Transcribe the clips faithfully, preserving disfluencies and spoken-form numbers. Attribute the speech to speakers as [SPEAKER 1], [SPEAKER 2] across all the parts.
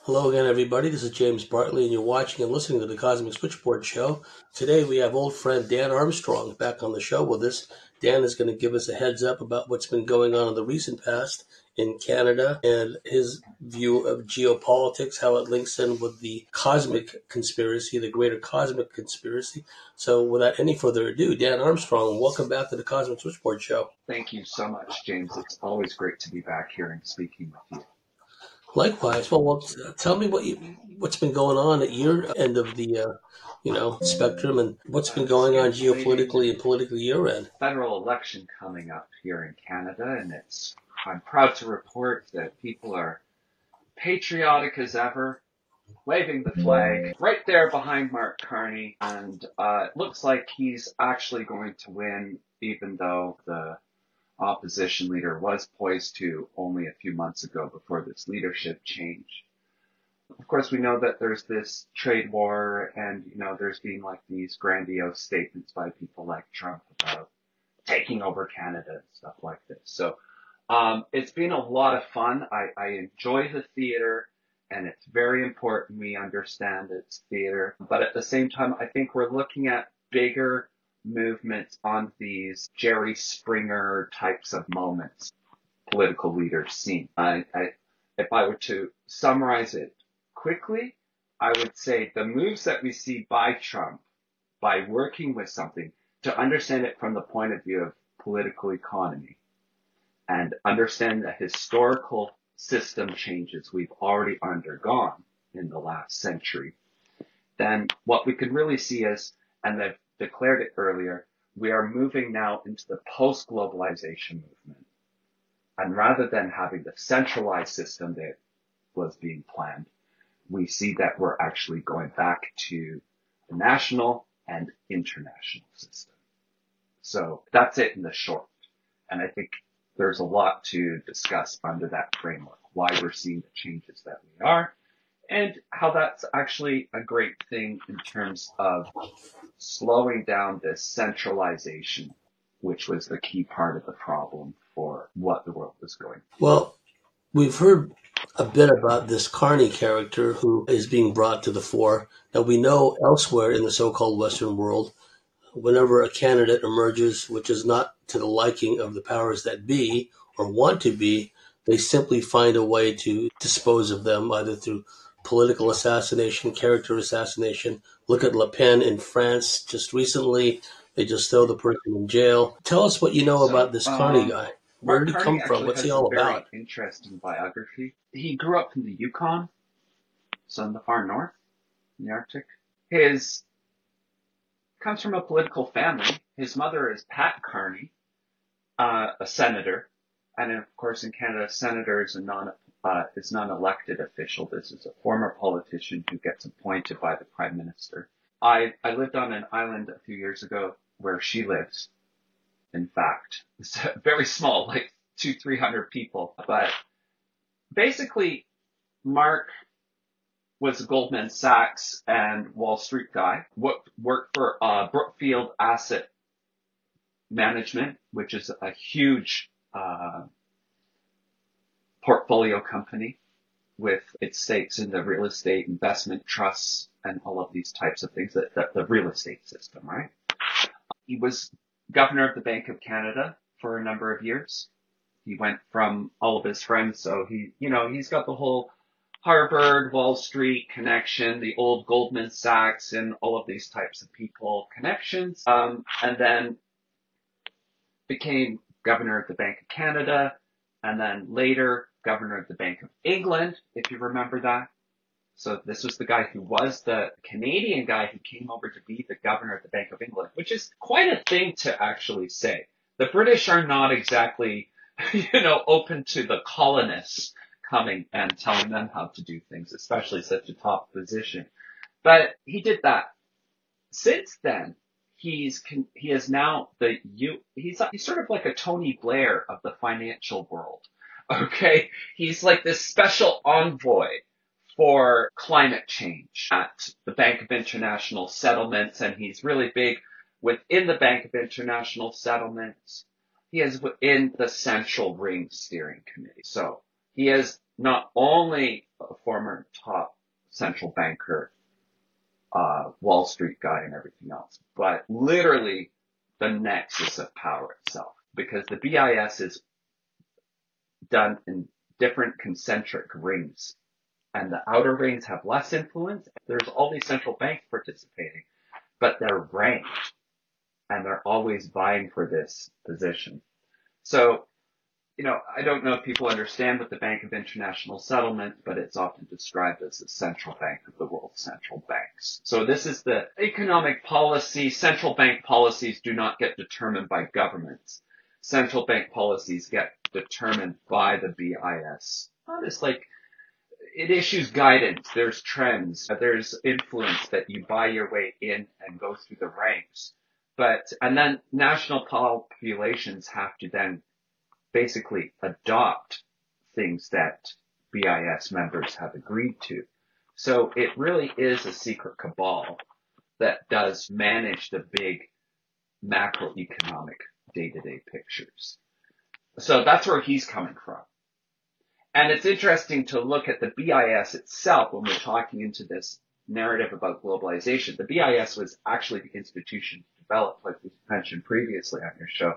[SPEAKER 1] Hello again, everybody. This is James Bartley, and you're watching and listening to the Cosmic Switchboard Show. Today, we have old friend Dan Armstrong back on the show with us. Dan is going to give us a heads up about what's been going on in the recent past in Canada and his view of geopolitics, how it links in with the cosmic conspiracy, the greater cosmic conspiracy. So, without any further ado, Dan Armstrong, welcome back to the Cosmic Switchboard Show.
[SPEAKER 2] Thank you so much, James. It's always great to be back here and speaking with you.
[SPEAKER 1] Likewise. Well, well tell me what you, what's been going on at your end of the, uh, you know, spectrum, and what's been going on geopolitically and politically your end.
[SPEAKER 2] Federal election coming up here in Canada, and it's I'm proud to report that people are patriotic as ever, waving the flag right there behind Mark Carney, and uh, it looks like he's actually going to win, even though the opposition leader was poised to only a few months ago before this leadership change. Of course, we know that there's this trade war, and, you know, there's been like these grandiose statements by people like Trump about taking over Canada and stuff like this. So um, it's been a lot of fun. I, I enjoy the theater, and it's very important we understand it's theater. But at the same time, I think we're looking at bigger movements on these Jerry Springer types of moments political leaders see. I, I, if I were to summarize it quickly, I would say the moves that we see by Trump, by working with something, to understand it from the point of view of political economy and understand the historical system changes we've already undergone in the last century, then what we can really see is, and they've declared it earlier, we are moving now into the post-globalization movement. And rather than having the centralized system that was being planned, we see that we're actually going back to the national and international system. So that's it in the short. And I think there's a lot to discuss under that framework, why we're seeing the changes that we are, and how that's actually a great thing in terms of slowing down this centralization, which was the key part of the problem for what the world was going through.
[SPEAKER 1] Well, we've heard a bit about this Carney character who is being brought to the fore. Now, we know elsewhere in the so-called Western world, whenever a candidate emerges which is not to the liking of the powers that be or want to be, they simply find a way to dispose of them, either through political assassination, character assassination. Look at Le Pen in France just recently. They just throw the person in jail. Tell us what you know
[SPEAKER 2] So,
[SPEAKER 1] about this
[SPEAKER 2] um,
[SPEAKER 1] Carney guy. Where
[SPEAKER 2] Mark
[SPEAKER 1] did he
[SPEAKER 2] Carney
[SPEAKER 1] come from?
[SPEAKER 2] actually
[SPEAKER 1] What's
[SPEAKER 2] has
[SPEAKER 1] he
[SPEAKER 2] a
[SPEAKER 1] all
[SPEAKER 2] very
[SPEAKER 1] about?
[SPEAKER 2] interesting biography. He grew up in the Yukon, so in the far north, in the Arctic. His comes from a political family. His mother is Pat Carney, uh, a senator, and of course in Canada, a senator is a non uh, is not an elected official. This is a former politician who gets appointed by the prime minister. I I lived on an island a few years ago where she lives. In fact, it's very small, like two, three hundred people. But basically, Mark was a Goldman Sachs and Wall Street guy. Worked, worked for uh, Brookfield Asset Management, which is a huge uh, portfolio company with its stakes in the real estate investment trusts and all of these types of things, that, that the real estate system, right? He was governor of the Bank of Canada for a number of years. He went from all of his friends, so he, you know, he's got the whole Harvard, Wall Street connection, the old Goldman Sachs and all of these types of people connections, um, and then became governor of the Bank of Canada, and then later governor of the Bank of England, if you remember that. So this was the guy who was the Canadian guy who came over to be the governor of the Bank of England, which is quite a thing to actually say. The British are not exactly, you know, open to the colonists coming and telling them how to do things, especially such a top position. But he did that. Since then, he's he is now the you he's he's sort of like a Tony Blair of the financial world. Okay, he's like this special envoy for climate change at the Bank of International Settlements, and he's really big within the Bank of International Settlements. He is within the Central Ring Steering Committee. So he is not only a former top central banker, uh, Wall Street guy and everything else, but literally the nexus of power itself, because the B I S is done in different concentric rings, and the outer rings have less influence. There's all these central banks participating, but they're ranked, and they're always vying for this position. So, you know, I don't know if people understand what the Bank of International Settlement, but it's often described as the central bank of the world's central banks. So this is the economic policy. Central bank policies do not get determined by governments. Central bank policies get determined by the B I S. It's like, it issues guidance. There's trends. There's influence that you buy your way in and go through the ranks. But, and then national populations have to then basically adopt things that B I S members have agreed to. So it really is a secret cabal that does manage the big macroeconomic day-to-day pictures. So that's where he's coming from. And it's interesting to look at the B I S itself when we're talking into this narrative about globalization. The B I S was actually the institution developed, like we mentioned previously on your show,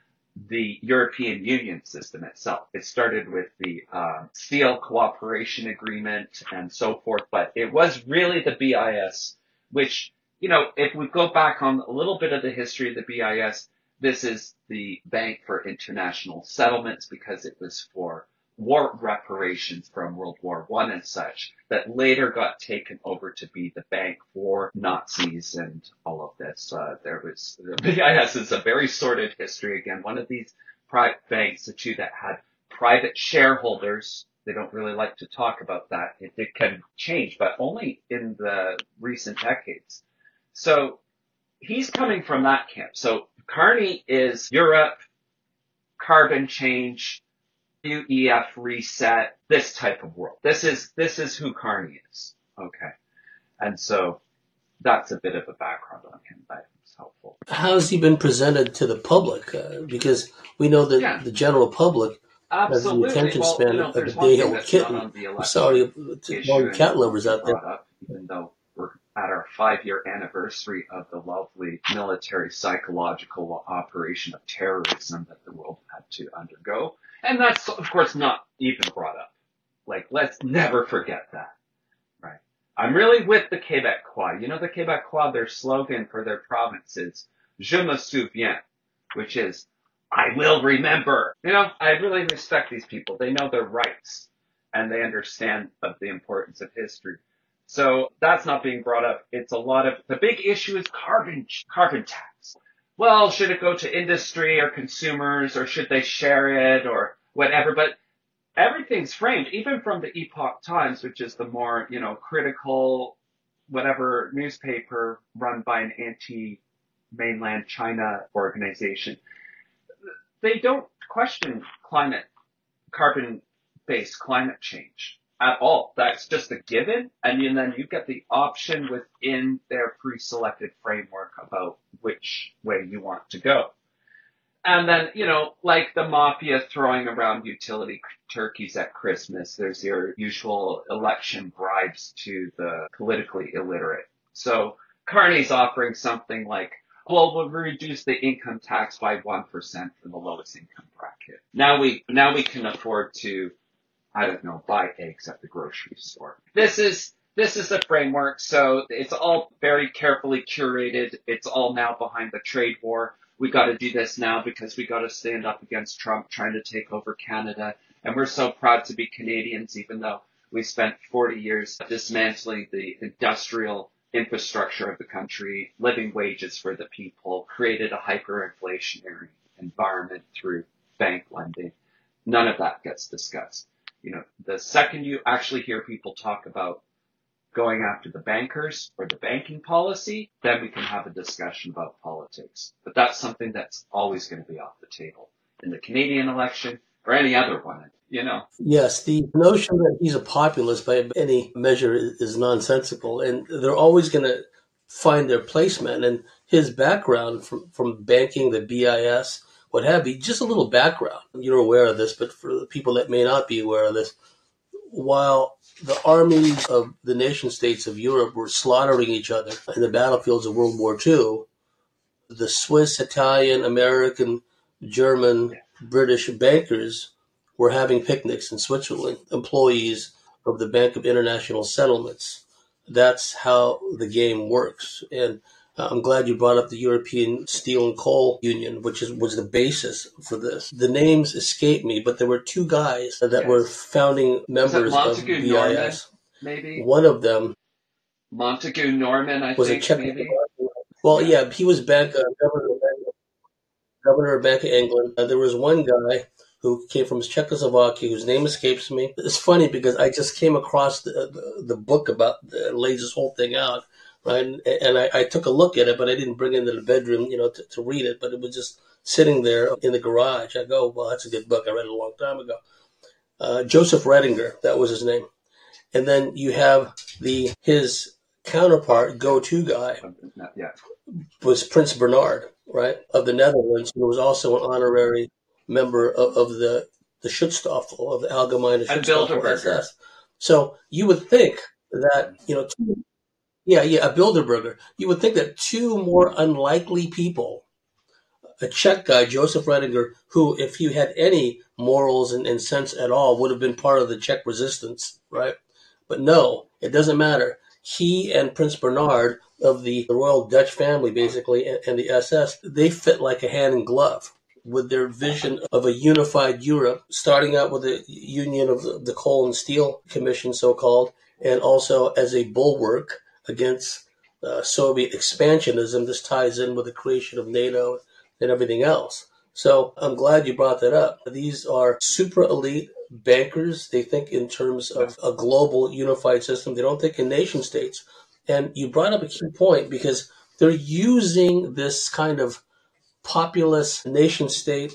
[SPEAKER 2] the European Union system itself. It started with the uh, Steel Cooperation Agreement and so forth, but it was really the B I S, which, you know, if we go back on a little bit of the history of the B I S, this is the Bank for International Settlements, because it was for war reparations from World War One and such, that later got taken over to be the bank for Nazis and all of this. Uh, there was, the B I S is a very sordid history. Again, one of these private banks, the two that had private shareholders. They don't really like to talk about that. It, it can change, but only in the recent decades. So he's coming from that camp. So Carney is Europe, carbon change, W E F reset, this type of world. This is, this is who Carney is. Okay. And so that's a bit of a background on him. That is helpful.
[SPEAKER 1] How has he been presented to the public? Uh, because we know that yeah. the general public
[SPEAKER 2] Absolutely.
[SPEAKER 1] has an attention
[SPEAKER 2] well,
[SPEAKER 1] span
[SPEAKER 2] you know,
[SPEAKER 1] of a day-old kitten. I'm sorry to all the cat lovers out there.
[SPEAKER 2] Up, even though we're at our five-year anniversary of the lovely military psychological operation of terrorism that the world had to undergo. And that's, of course, not even brought up. Like, let's never forget that, right? I'm really with the Québécois. You know, the Québécois, their slogan for their province is, Je me souviens, which is, I will remember. You know, I really respect these people. They know their rights, and they understand of the importance of history. So that's not being brought up. It's a lot of, the big issue is carbon, carbon tax. Well, should it go to industry or consumers, or should they share it or whatever? But everything's framed, even from the Epoch Times, which is the more, you know, critical, whatever newspaper run by an anti-mainland China organization. They don't question climate, carbon-based climate change at all. That's just a given. And then you get the option within their pre-selected framework about which way you want to go. And then, you know, like the mafia throwing around utility turkeys at Christmas, there's your usual election bribes to the politically illiterate. So Carney's offering something like, well, we'll reduce the income tax by one percent for the lowest income bracket. Now we, now we can afford to, I don't know, buy eggs at the grocery store. This is, this is the framework. So it's all very carefully curated. It's all now behind the trade war. We got to do this now because we got to stand up against Trump trying to take over Canada. And we're so proud to be Canadians, even though we spent forty years dismantling the industrial infrastructure of the country, living wages for the people, created a hyperinflationary environment through bank lending. None of that gets discussed. You know, the second you actually hear people talk about going after the bankers or the banking policy, then we can have a discussion about politics. But that's something that's always going to be off the table in the Canadian election or any other one, you know.
[SPEAKER 1] Yes, the notion that he's a populist by any measure is nonsensical, and they're always going to find their placement. And his background from, from banking, the B I S, what have you, just a little background. You're aware of this, but for the people that may not be aware of this, while the armies of the nation states of Europe were slaughtering each other in the battlefields of World War Two, the Swiss, Italian, American, German, British bankers were having picnics in Switzerland, employees of the Bank of International Settlements. That's how the game works. And I'm glad you brought up the European Steel and Coal Union, which is was the basis for this. The names escape me, but there were two guys that yes. were founding members of B I S.
[SPEAKER 2] Norman, maybe?
[SPEAKER 1] One of them...
[SPEAKER 2] Montague Norman, I
[SPEAKER 1] was
[SPEAKER 2] think,
[SPEAKER 1] a Czech
[SPEAKER 2] maybe?
[SPEAKER 1] Well, yeah, yeah he was bank, uh, governor, of Bank, governor of Bank of England. Uh, there was one guy who came from Czechoslovakia, whose name escapes me. It's funny because I just came across the, the, the book about that lays this whole thing out. Right, and, and I, I took a look at it, but I didn't bring it into the bedroom, you know, to, to read it. But it was just sitting there in the garage. I go, well, that's a good book. I read it a long time ago. Uh, Joseph Redinger, that was his name. And then you have the his counterpart, go-to guy,
[SPEAKER 2] yeah.
[SPEAKER 1] was Prince Bernhard, right, of the Netherlands, who was also an honorary member of, of the the Schutzstaffel, of the Allgemeine Schutzstaffel S S. So you would think that, you know, two, Yeah, yeah, a Bilderberger. You would think that two more unlikely people, a Czech guy, Joseph Redinger, who, if he had any morals and, and sense at all, would have been part of the Czech resistance, right? But no, it doesn't matter. He and Prince Bernhard of the, the royal Dutch family, basically, and, and the S S, they fit like a hand in glove with their vision of a unified Europe, starting out with the union of the, the Coal and Steel Commission, so-called, and also as a bulwark against uh, Soviet expansionism. This ties in with the creation of NATO and everything else. So I'm glad you brought that up. These are super elite bankers. They think in terms of a global unified system. They don't think in nation states. And you brought up a key point because they're using this kind of populist nation state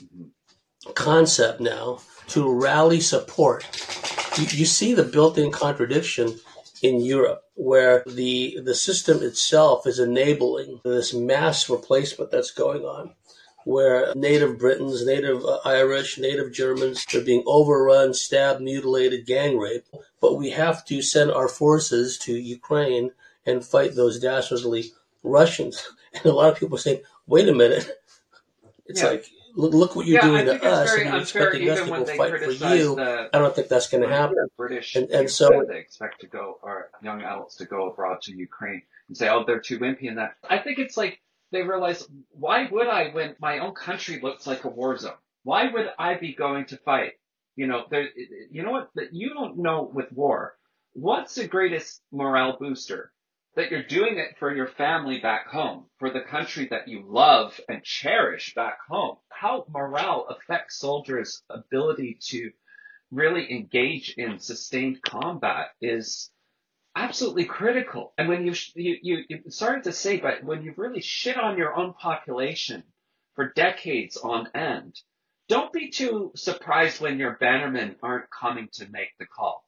[SPEAKER 1] concept now to rally support. You, you see the built-in contradiction in Europe, where the the system itself is enabling this mass replacement that's going on, where native Britons, native uh, Irish, native Germans are being overrun, stabbed, mutilated, gang raped. But we have to send our forces to Ukraine and fight those dastardly Russians. And a lot of people say, wait a minute. It's yeah. like, look, look what you're
[SPEAKER 2] yeah,
[SPEAKER 1] doing to us, and you're expecting us to go fight for you.
[SPEAKER 2] The,
[SPEAKER 1] I don't think that's going to happen.
[SPEAKER 2] British
[SPEAKER 1] and, and so
[SPEAKER 2] they expect to go, or young adults to go abroad to Ukraine and say, oh, they're too wimpy in that. I think it's like they realize, why would I when my own country looks like a war zone? Why would I be going to fight? You know, there. You know what? You don't know with war. What's the greatest morale booster? That you're doing it for your family back home, for the country that you love and cherish back home. How morale affects soldiers' ability to really engage in sustained combat is absolutely critical. And when you, you, you, you sorry to say, but when you really shit on your own population for decades on end, don't be too surprised when your bannermen aren't coming to make the call.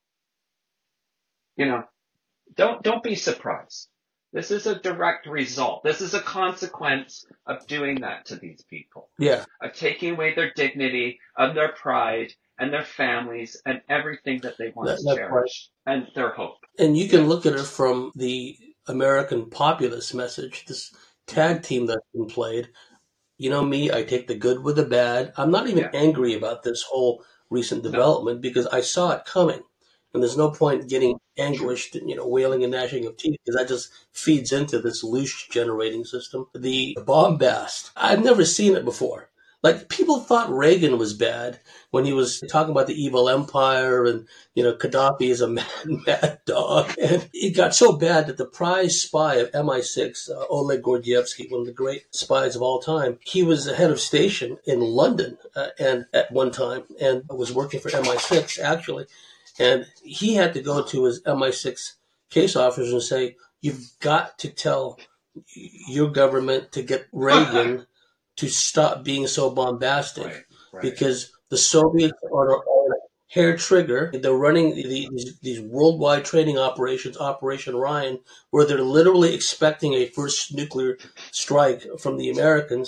[SPEAKER 2] You know, Don't don't be surprised. This is a direct result. This is a consequence of doing that to these people.
[SPEAKER 1] Yeah.
[SPEAKER 2] Of taking away their dignity, of their pride, and their families, and everything that they once
[SPEAKER 1] that,
[SPEAKER 2] cherished, right. And their hope.
[SPEAKER 1] And you can yeah. look at it from the American populist message, this tag team that's been played. You know me, I take the good with the bad. I'm not even yeah. angry about this whole recent development no. because I saw it coming. And there's no point getting anguished, you know, wailing and gnashing of teeth, because that just feeds into this loose generating system. The bombast, I've never seen it before. Like, people thought Reagan was bad when he was talking about the evil empire and, you know, Gaddafi is a mad, mad dog. And it got so bad that the prize spy of M I six, uh, Oleg Gordievsky, one of the great spies of all time, he was the head of station in London uh, and at one time and was working for M I six, actually. And he had to go to his M I six case officers and say, you've got to tell your government to get Reagan to stop being so bombastic, right, right. because the Soviets are on a hair trigger. They're running these, these worldwide training operations, Operation Ryan, where they're literally expecting a first nuclear strike from the Americans.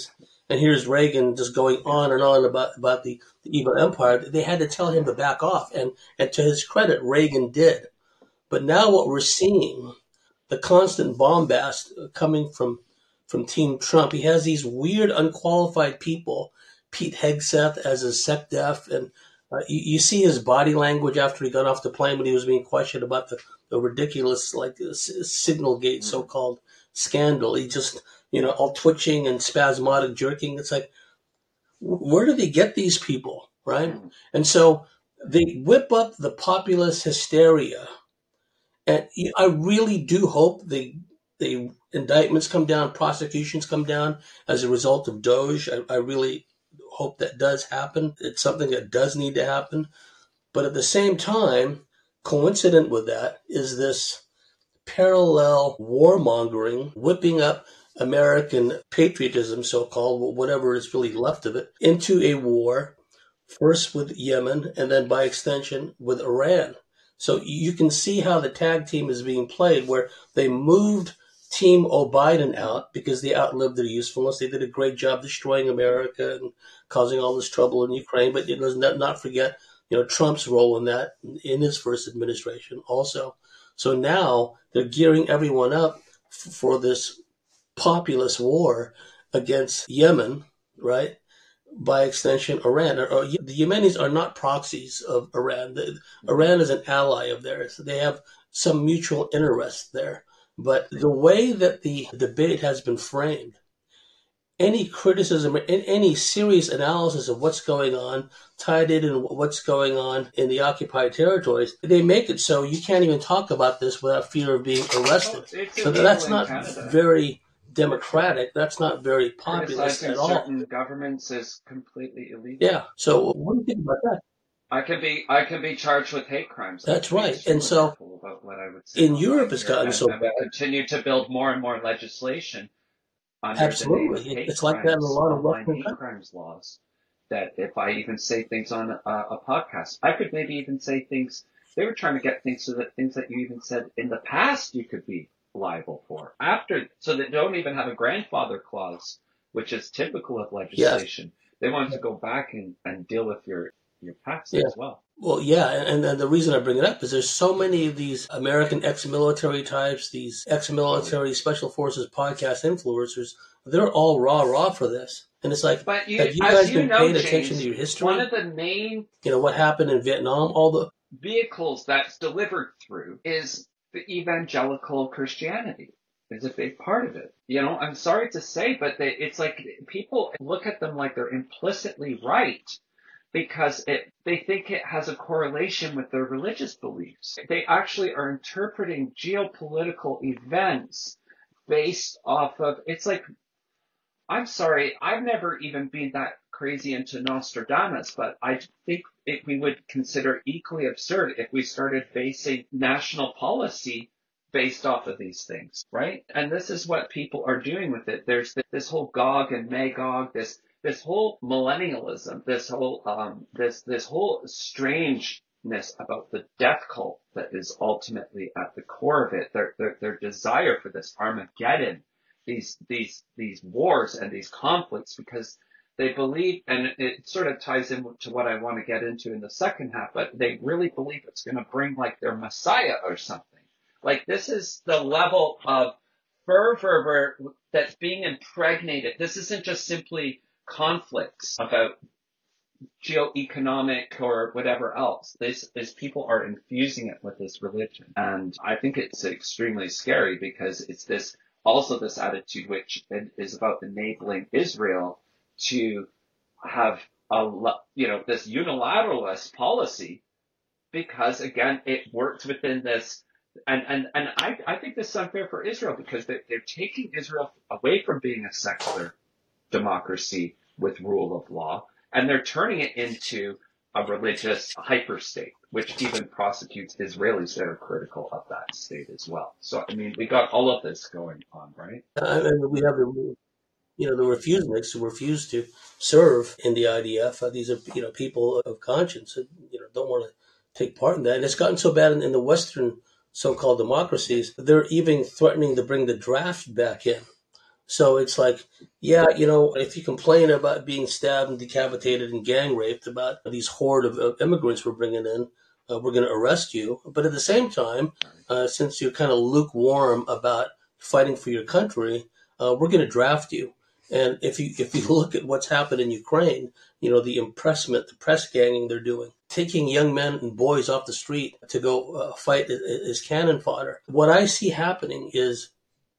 [SPEAKER 1] And here's Reagan just going on and on about, about the, the evil empire. They had to tell him to back off. And, and to his credit, Reagan did. But now what we're seeing, the constant bombast coming from from Team Trump, he has these weird, unqualified people, Pete Hegseth as a SecDef, and uh, you, you see his body language after he got off the plane when he was being questioned about the, the ridiculous, like, Signalgate so-called scandal. He just, you know, all twitching and spasmodic jerking. It's like, where do they get these people, right? And so they whip up the populist hysteria. And I really do hope the the indictments come down, prosecutions come down as a result of Doge. I, I really hope that does happen. It's something that does need to happen. But at the same time, coincident with that is this parallel warmongering, whipping up American patriotism, so-called, whatever is really left of it, into a war, first with Yemen and then by extension with Iran. So you can see how the tag team is being played, where they moved Team O'Biden out because they outlived their usefulness. They did a great job destroying America and causing all this trouble in Ukraine. But let's not, not forget, you know, Trump's role in that in his first administration also. So now they're gearing everyone up f- for this populist war against Yemen, right? By extension, Iran. Or, or, the Yemenis are not proxies of Iran. The, Iran is an ally of theirs. They have some mutual interest there. But the way that the debate has been framed, any criticism, any serious analysis of what's going on, tied in and what's going on in the occupied territories, they make it so you can't even talk about this without fear of being arrested.
[SPEAKER 2] Well,
[SPEAKER 1] so that's not very democratic. That's not very populist at all.
[SPEAKER 2] Certain governments is completely illegal.
[SPEAKER 1] Yeah. So what do you think about that?
[SPEAKER 2] I can be I can be charged with hate crimes.
[SPEAKER 1] That's right. And so
[SPEAKER 2] about what I would say
[SPEAKER 1] in Europe it's gotten
[SPEAKER 2] and,
[SPEAKER 1] so
[SPEAKER 2] and
[SPEAKER 1] bad.
[SPEAKER 2] We continue to build more and more legislation. Under
[SPEAKER 1] Absolutely.
[SPEAKER 2] The name of
[SPEAKER 1] it's like that in a lot of Western
[SPEAKER 2] hate
[SPEAKER 1] countries.
[SPEAKER 2] crimes laws. That if I even say things on a, a podcast, I could maybe even say things. They were trying to get things so that things that you even said in the past you could be liable for after, so they don't even have a grandfather clause, which is typical of legislation. Yes. They wanted to go back and, and deal with your your past yeah. as well.
[SPEAKER 1] Well, yeah, and, and the reason I bring it up is there's so many of these American ex-military types, these ex-military special forces podcast influencers. They're all rah rah for this, and it's like,
[SPEAKER 2] but you,
[SPEAKER 1] have you guys
[SPEAKER 2] you
[SPEAKER 1] been
[SPEAKER 2] know,
[SPEAKER 1] paying
[SPEAKER 2] James,
[SPEAKER 1] attention to your history?
[SPEAKER 2] One of the main,
[SPEAKER 1] you know, what happened in Vietnam, all the
[SPEAKER 2] vehicles that's delivered through is the evangelical Christianity. Is a big part of it. You know, I'm sorry to say, but they, it's like people look at them like they're implicitly right because it, they think it has a correlation with their religious beliefs. They actually are interpreting geopolitical events based off of, it's like, I'm sorry, I've never even been that crazy into Nostradamus, but I think it, we would consider equally absurd if we started basing national policy based off of these things, right? And this is what people are doing with it. There's this whole Gog and Magog, this this whole millennialism, this whole um, this this whole strangeness about the death cult that is ultimately at the core of it. Their their, their desire for this Armageddon, these these these wars and these conflicts, because they believe, and it sort of ties in to what I want to get into in the second half, but they really believe it's going to bring like their Messiah or something. Like, this is the level of fervor that's being impregnated. This isn't just simply conflicts about geoeconomic or whatever else. This is people are infusing it with this religion. And I think it's extremely scary because it's this, also this attitude which is about enabling Israel to have a, you know, this unilateralist policy because, again, it works within this. And and and I, I think this is unfair for Israel because they, they're taking Israel away from being a secular democracy with rule of law, and they're turning it into a religious hyperstate, which even prosecutes Israelis that are critical of that state as well. So, I mean, we got all of this going on, right?
[SPEAKER 1] I mean, we have the, you know, the refuseniks who refuse to serve in the I D F. Uh, these are, you know, people of conscience that, you know, don't want to take part in that. And it's gotten so bad in, in the Western so-called democracies, they're even threatening to bring the draft back in. So it's like, yeah, you know, if you complain about being stabbed and decapitated and gang raped, about these horde of, of immigrants we're bringing in, uh, we're going to arrest you. But at the same time,
[SPEAKER 2] Right.
[SPEAKER 1] uh, since you're kind of lukewarm about fighting for your country, uh, we're going to draft you. And if you if you look at what's happened in Ukraine, you know, the impressment, the press ganging they're doing, taking young men and boys off the street to go uh, fight as cannon fodder. What I see happening is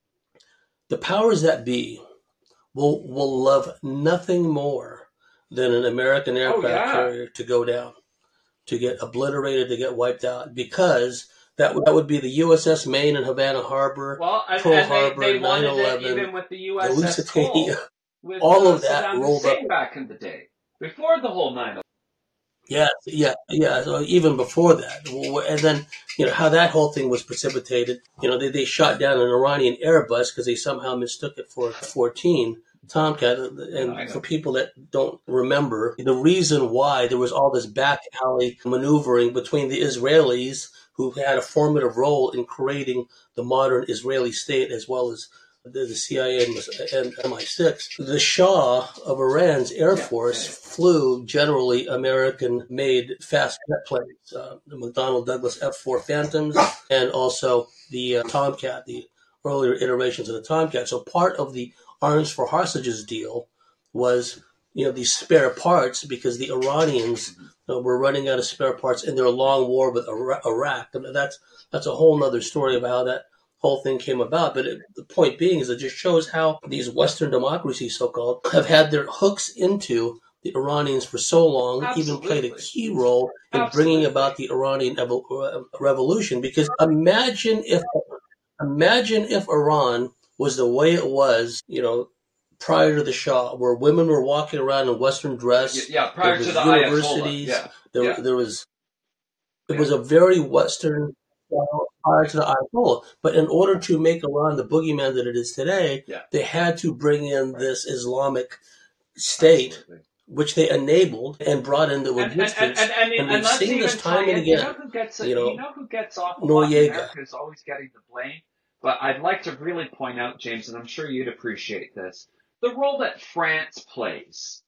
[SPEAKER 1] the powers that be will will love nothing more than an American
[SPEAKER 2] Oh
[SPEAKER 1] aircraft
[SPEAKER 2] yeah.
[SPEAKER 1] carrier to go down, to get obliterated, to get wiped out, because that would, that would be the U S S Maine and Havana Harbor,
[SPEAKER 2] Well, and,
[SPEAKER 1] Pearl
[SPEAKER 2] and they,
[SPEAKER 1] Harbor,
[SPEAKER 2] they wanted it
[SPEAKER 1] nine eleven,
[SPEAKER 2] even with the
[SPEAKER 1] the
[SPEAKER 2] U S S
[SPEAKER 1] Lusitania,
[SPEAKER 2] Cole with
[SPEAKER 1] all
[SPEAKER 2] uh,
[SPEAKER 1] of that
[SPEAKER 2] Saddam
[SPEAKER 1] rolled up.
[SPEAKER 2] Hussein back in the day, before the whole nine eleven.
[SPEAKER 1] Yeah, yeah, yeah. So even before that, and then you know how that whole thing was precipitated. You know, they, they shot down an Iranian Airbus because they somehow mistook it for a fourteen Tomcat.
[SPEAKER 2] Yeah, I
[SPEAKER 1] And for
[SPEAKER 2] know.
[SPEAKER 1] people that don't remember, the reason why there was all this back alley maneuvering between the Israelis, who had a formative role in creating the modern Israeli state, as well as the, the C I A and M I six. The Shah of Iran's Air
[SPEAKER 2] Yeah,
[SPEAKER 1] Force
[SPEAKER 2] yeah,
[SPEAKER 1] flew generally American-made fast jet planes, uh, the McDonnell Douglas F four Phantoms, and also the uh, Tomcat, the earlier iterations of the Tomcat. So part of the Arms for Hostages deal was, you know, these spare parts, because the Iranians
[SPEAKER 2] yeah.
[SPEAKER 1] uh, were running out of spare parts in their long war with Iraq. I mean, that's that's a whole other story about how that whole thing came about. But it, the point being is it just shows how these Western democracies, so-called, have had their hooks into the Iranians for so long, even played a
[SPEAKER 2] Absolutely,
[SPEAKER 1] key role in bringing about
[SPEAKER 2] absolutely.
[SPEAKER 1] the Iranian evo- revolution. Because imagine if imagine if Iran was the way it was, you know, prior to the Shah, where women were walking around in Western
[SPEAKER 2] Y-
[SPEAKER 1] dress.
[SPEAKER 2] Yeah,
[SPEAKER 1] There
[SPEAKER 2] prior to
[SPEAKER 1] was
[SPEAKER 2] the Ayatollah.
[SPEAKER 1] universities.
[SPEAKER 2] Yeah,
[SPEAKER 1] There,
[SPEAKER 2] yeah,
[SPEAKER 1] there was it
[SPEAKER 2] yeah.
[SPEAKER 1] was a very Western style prior to the Ayatollah. But in order to make Iran the boogeyman that it is today,
[SPEAKER 2] Yeah,
[SPEAKER 1] they had to bring in
[SPEAKER 2] right.
[SPEAKER 1] this Islamic state,
[SPEAKER 2] Absolutely.
[SPEAKER 1] which they enabled and brought into
[SPEAKER 2] And and and and
[SPEAKER 1] existence.
[SPEAKER 2] and,
[SPEAKER 1] And
[SPEAKER 2] and
[SPEAKER 1] we've
[SPEAKER 2] let's
[SPEAKER 1] seen this
[SPEAKER 2] even tie
[SPEAKER 1] time and
[SPEAKER 2] in. You know
[SPEAKER 1] again.
[SPEAKER 2] who gets
[SPEAKER 1] You
[SPEAKER 2] you
[SPEAKER 1] know,
[SPEAKER 2] know who gets off a lot, and
[SPEAKER 1] Noriega.
[SPEAKER 2] America is always getting the blame. But I'd like to really point out, James, and I'm sure you'd appreciate this, the role that France plays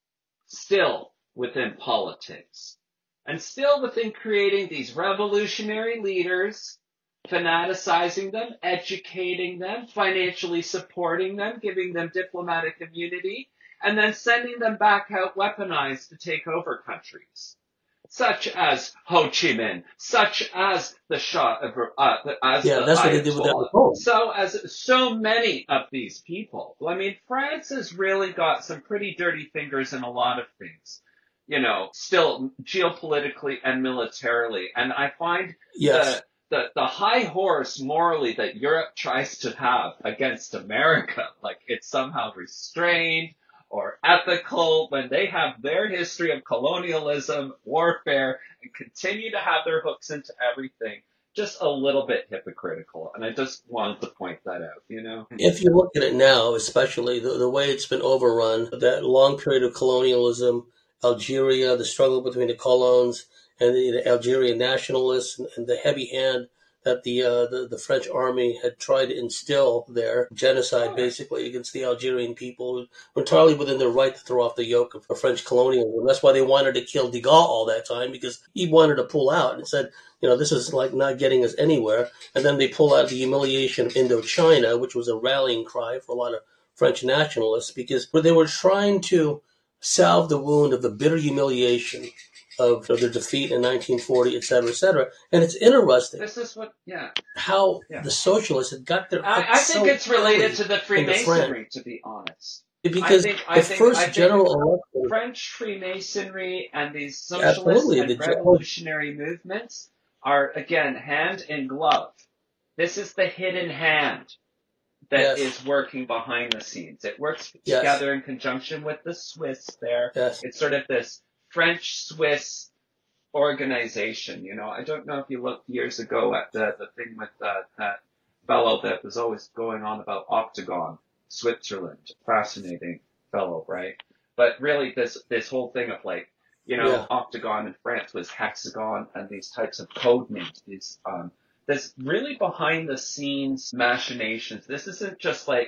[SPEAKER 2] still within politics and still within creating these revolutionary leaders, fanaticizing them, educating them, financially supporting them, giving them diplomatic immunity, and then sending them back out weaponized to take over countries, such as Ho Chi Minh, such as the Shah, uh, as
[SPEAKER 1] Yeah,
[SPEAKER 2] the
[SPEAKER 1] that's what they did with the
[SPEAKER 2] Ayatollah,
[SPEAKER 1] Ayatollah.
[SPEAKER 2] so as so many of these people. I mean, France has really got some pretty dirty fingers in a lot of things, you know, still geopolitically and militarily. And I find
[SPEAKER 1] Yes.
[SPEAKER 2] the the the high horse morally that Europe tries to have against America, like it's somehow restrained or ethical, when they have their history of colonialism, warfare, and continue to have their hooks into everything, just a little bit hypocritical. And I just wanted to point that out, you know?
[SPEAKER 1] If you look at it now, especially the, the way it's been overrun, that long period of colonialism, Algeria, the struggle between the colons and the, the Algerian nationalists, and, and the heavy hand that the, uh, the the French army had tried to instill there, genocide
[SPEAKER 2] Oh, yeah.
[SPEAKER 1] basically against the Algerian people, who were entirely within their right to throw off the yoke of, of French colonialism. That's why they wanted to kill de Gaulle all that time, because he wanted to pull out and said, you know, this is like not getting us anywhere. And then they pull out the humiliation of Indochina, which was a rallying cry for a lot of French nationalists, because they were trying to salve the wound of the bitter humiliation of, of their defeat in nineteen forty, et cetera, et cetera. And it's interesting
[SPEAKER 2] This is what, yeah,
[SPEAKER 1] how
[SPEAKER 2] yeah.
[SPEAKER 1] the socialists had got their
[SPEAKER 2] I,
[SPEAKER 1] hooks
[SPEAKER 2] I think
[SPEAKER 1] so
[SPEAKER 2] it's related
[SPEAKER 1] early
[SPEAKER 2] to the
[SPEAKER 1] into France,
[SPEAKER 2] Freemasonry, to be honest. I
[SPEAKER 1] because
[SPEAKER 2] think, I
[SPEAKER 1] the
[SPEAKER 2] think, I
[SPEAKER 1] first
[SPEAKER 2] think
[SPEAKER 1] general election,
[SPEAKER 2] French Freemasonry and these socialist
[SPEAKER 1] absolutely,
[SPEAKER 2] and
[SPEAKER 1] the
[SPEAKER 2] revolutionary movements are, again, hand in glove. This is the hidden hand that
[SPEAKER 1] yes,
[SPEAKER 2] is working behind the scenes. It works
[SPEAKER 1] yes,
[SPEAKER 2] together in conjunction with the Swiss there.
[SPEAKER 1] yes,
[SPEAKER 2] It's sort of this French-Swiss organization. You know, I don't know if you looked years ago at the, the thing with uh, that fellow that was always going on about Octagon, Switzerland. Fascinating fellow, right? But really this, this whole thing of like, you know,
[SPEAKER 1] yeah,
[SPEAKER 2] Octagon in France was hexagon and these types of code names, these, um, this really behind the scenes machinations. This isn't just like,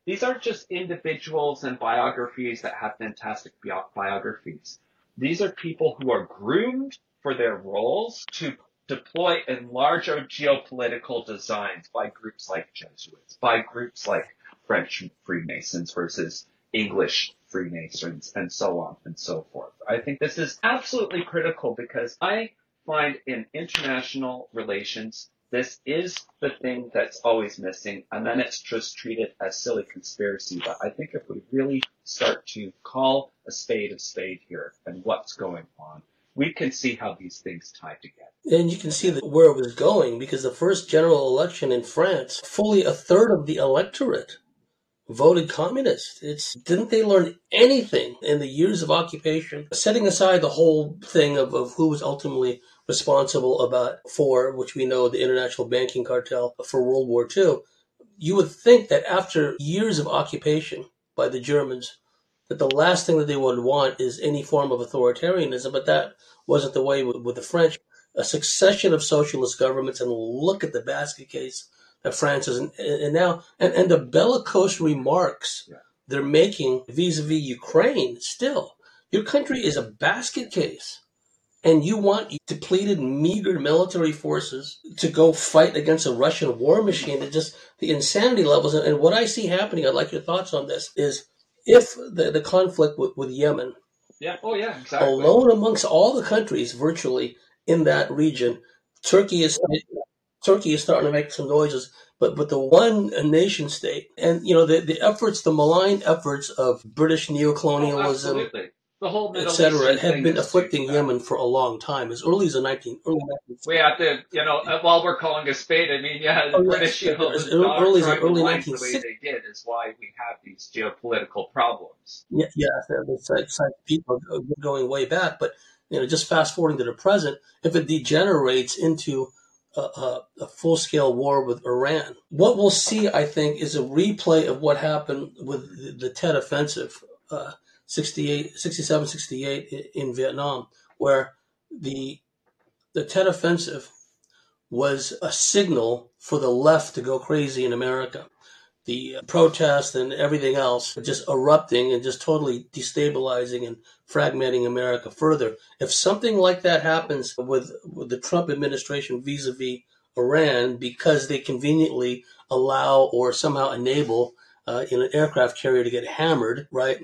[SPEAKER 2] These aren't just individuals and biographies that have fantastic bio- biographies. These are people who are groomed for their roles to deploy in larger geopolitical designs by groups like Jesuits, by groups like French Freemasons versus English Freemasons, and so on and so forth. I think this is absolutely critical because I find in international relations, this is the thing that's always missing, and then it's just treated as silly conspiracy. But I think if we really start to call a spade a spade here and what's going on, we can see how these things tie together.
[SPEAKER 1] And you can see that where it was going, because the first general election in France, fully a third of the electorate voted communist. It's didn't they learn anything in the years of occupation? Setting aside the whole thing of, of who was ultimately responsible about for, which we know the international banking cartel for World War Two, you would think that after years of occupation by the Germans, that the last thing that they would want is any form of authoritarianism, but that wasn't the way with, with the French. A succession of socialist governments, and look at the basket case that France is in, and now, and, and the bellicose remarks
[SPEAKER 2] Yeah.
[SPEAKER 1] they're making vis-a-vis Ukraine still. Your country is a basket case, and you want depleted, meager military forces to go fight against a Russian war machine. It just, the insanity levels, and what I see happening, I'd like your thoughts on this, is if the, the conflict with, with Yemen,
[SPEAKER 2] Yeah. Oh, yeah, exactly.
[SPEAKER 1] alone amongst all the countries virtually in that region, Turkey is Turkey is starting to make some noises, but but the one nation state, and you know the, the efforts, the malign efforts of British
[SPEAKER 2] Oh,
[SPEAKER 1] neocolonialism,
[SPEAKER 2] absolutely. The whole
[SPEAKER 1] et
[SPEAKER 2] Middle
[SPEAKER 1] cetera,
[SPEAKER 2] Eastern
[SPEAKER 1] have
[SPEAKER 2] thing
[SPEAKER 1] been
[SPEAKER 2] is
[SPEAKER 1] afflicting
[SPEAKER 2] too,
[SPEAKER 1] Yemen for a long time, as early as the nineteen early
[SPEAKER 2] we
[SPEAKER 1] nineteenth.
[SPEAKER 2] have to, you know, uh, while we're calling a spade, I mean, yeah, the
[SPEAKER 1] Oh yes,
[SPEAKER 2] British, you know,
[SPEAKER 1] as
[SPEAKER 2] the
[SPEAKER 1] early as the
[SPEAKER 2] drawing the
[SPEAKER 1] early
[SPEAKER 2] lines the
[SPEAKER 1] nineteen
[SPEAKER 2] way
[SPEAKER 1] sixties.
[SPEAKER 2] they did is why we have these geopolitical problems.
[SPEAKER 1] Yeah, yeah, it's like, it's like people going way back, but you know, just fast forwarding to the present, if it degenerates into a, a, a full-scale war with Iran, what we'll see, I think, is a replay of what happened with the, the Tet Offensive, uh, sixty-eight, sixty-seven, sixty-eight in Vietnam, where the the Tet Offensive was a signal for the left to go crazy in America. The protests and everything else just erupting and just totally destabilizing and fragmenting America further. If something like that happens with, with the Trump administration vis-a-vis Iran, because they conveniently allow or somehow enable uh, in an aircraft carrier to get hammered, right?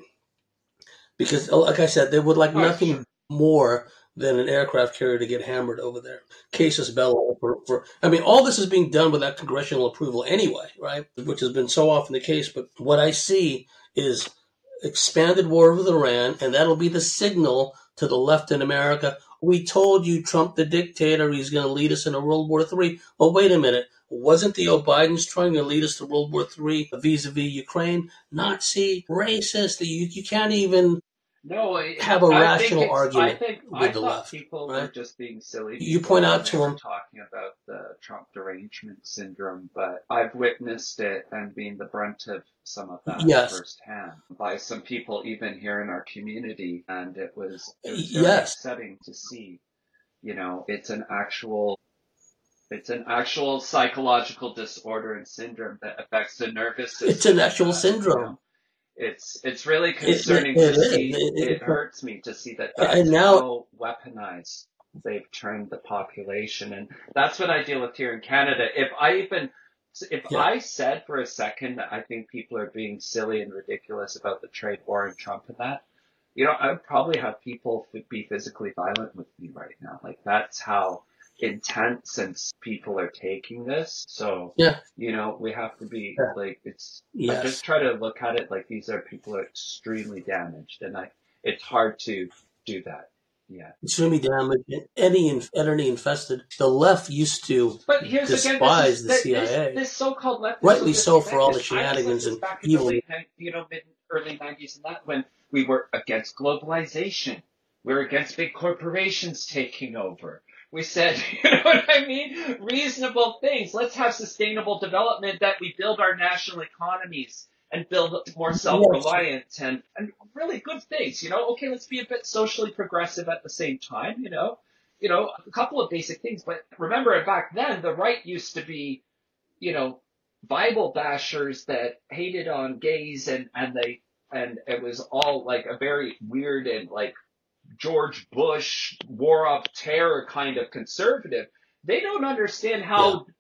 [SPEAKER 1] Because, like I said, they would like
[SPEAKER 2] Oh, sure.
[SPEAKER 1] nothing more than an aircraft carrier to get hammered over there. Casus belli. For, for, I mean, all this is being done without congressional approval anyway, right? Which has been so often the case. But what I see is expanded war with Iran, and that'll be the signal to the left in America. We told you, Trump the dictator, he's going to lead us into World War Three. Well, wait a minute. Wasn't Theo Biden's trying to lead us to World War Three vis-a-vis Ukraine? Nazi, racist. You, you can't even
[SPEAKER 2] No, I,
[SPEAKER 1] have a
[SPEAKER 2] I think
[SPEAKER 1] rational
[SPEAKER 2] it's, I
[SPEAKER 1] argument
[SPEAKER 2] think, I
[SPEAKER 1] with the
[SPEAKER 2] thought
[SPEAKER 1] left,
[SPEAKER 2] people were
[SPEAKER 1] right?
[SPEAKER 2] just being silly
[SPEAKER 1] You point
[SPEAKER 2] before when
[SPEAKER 1] out
[SPEAKER 2] they
[SPEAKER 1] to
[SPEAKER 2] were
[SPEAKER 1] them,
[SPEAKER 2] talking about the Trump derangement syndrome, but I've witnessed it and been the brunt of some of that
[SPEAKER 1] yes,
[SPEAKER 2] firsthand by some people even here in our community, and it was, it was very
[SPEAKER 1] yes,
[SPEAKER 2] upsetting to see, you know, it's an actual It's an actual psychological disorder and syndrome that affects the nervous
[SPEAKER 1] it's
[SPEAKER 2] system.
[SPEAKER 1] an actual
[SPEAKER 2] That, you
[SPEAKER 1] syndrome.
[SPEAKER 2] know, it's it's really
[SPEAKER 1] It, it,
[SPEAKER 2] concerning to
[SPEAKER 1] it is.
[SPEAKER 2] see.
[SPEAKER 1] It,
[SPEAKER 2] It
[SPEAKER 1] it,
[SPEAKER 2] hurts me to see that
[SPEAKER 1] and
[SPEAKER 2] that's
[SPEAKER 1] now,
[SPEAKER 2] how weaponized they've turned the population, and that's what I deal with here in Canada. If I even if
[SPEAKER 1] yeah,
[SPEAKER 2] I said for a second that I think people are being silly and ridiculous about the trade war and Trump and that, you know, I would probably have people be physically violent with me right now. Like that's how intense and people are taking this. So,
[SPEAKER 1] yeah,
[SPEAKER 2] you know, we have to be
[SPEAKER 1] yeah,
[SPEAKER 2] like, it's, I just
[SPEAKER 1] yes.
[SPEAKER 2] try to look at it like these are people who are extremely damaged, and I, it's hard to do that. Yeah.
[SPEAKER 1] Extremely damaged, and any entity infested. The left used to
[SPEAKER 2] But here's again, this
[SPEAKER 1] despise
[SPEAKER 2] is
[SPEAKER 1] the
[SPEAKER 2] that this
[SPEAKER 1] C I A,
[SPEAKER 2] this so-called left is so
[SPEAKER 1] rightly so for all the
[SPEAKER 2] disconnected. I was like
[SPEAKER 1] shenanigans
[SPEAKER 2] this
[SPEAKER 1] and
[SPEAKER 2] back in the
[SPEAKER 1] evil.
[SPEAKER 2] late, you know, mid early nineties and that when we were against globalization, we were against big corporations taking over. We said, you know what I mean? Reasonable things. Let's have sustainable development that we build our national economies and build more
[SPEAKER 1] Yes,
[SPEAKER 2] self-reliant and, and really good things. You know, okay, let's be a bit socially progressive at the same time, you know you know, a couple of basic things. But remember, back then, the right used to be, you know, Bible bashers that hated on gays and, and they, and it was all like a very weird and like George Bush war of terror kind of conservative. They don't understand
[SPEAKER 1] Yeah.
[SPEAKER 2] how,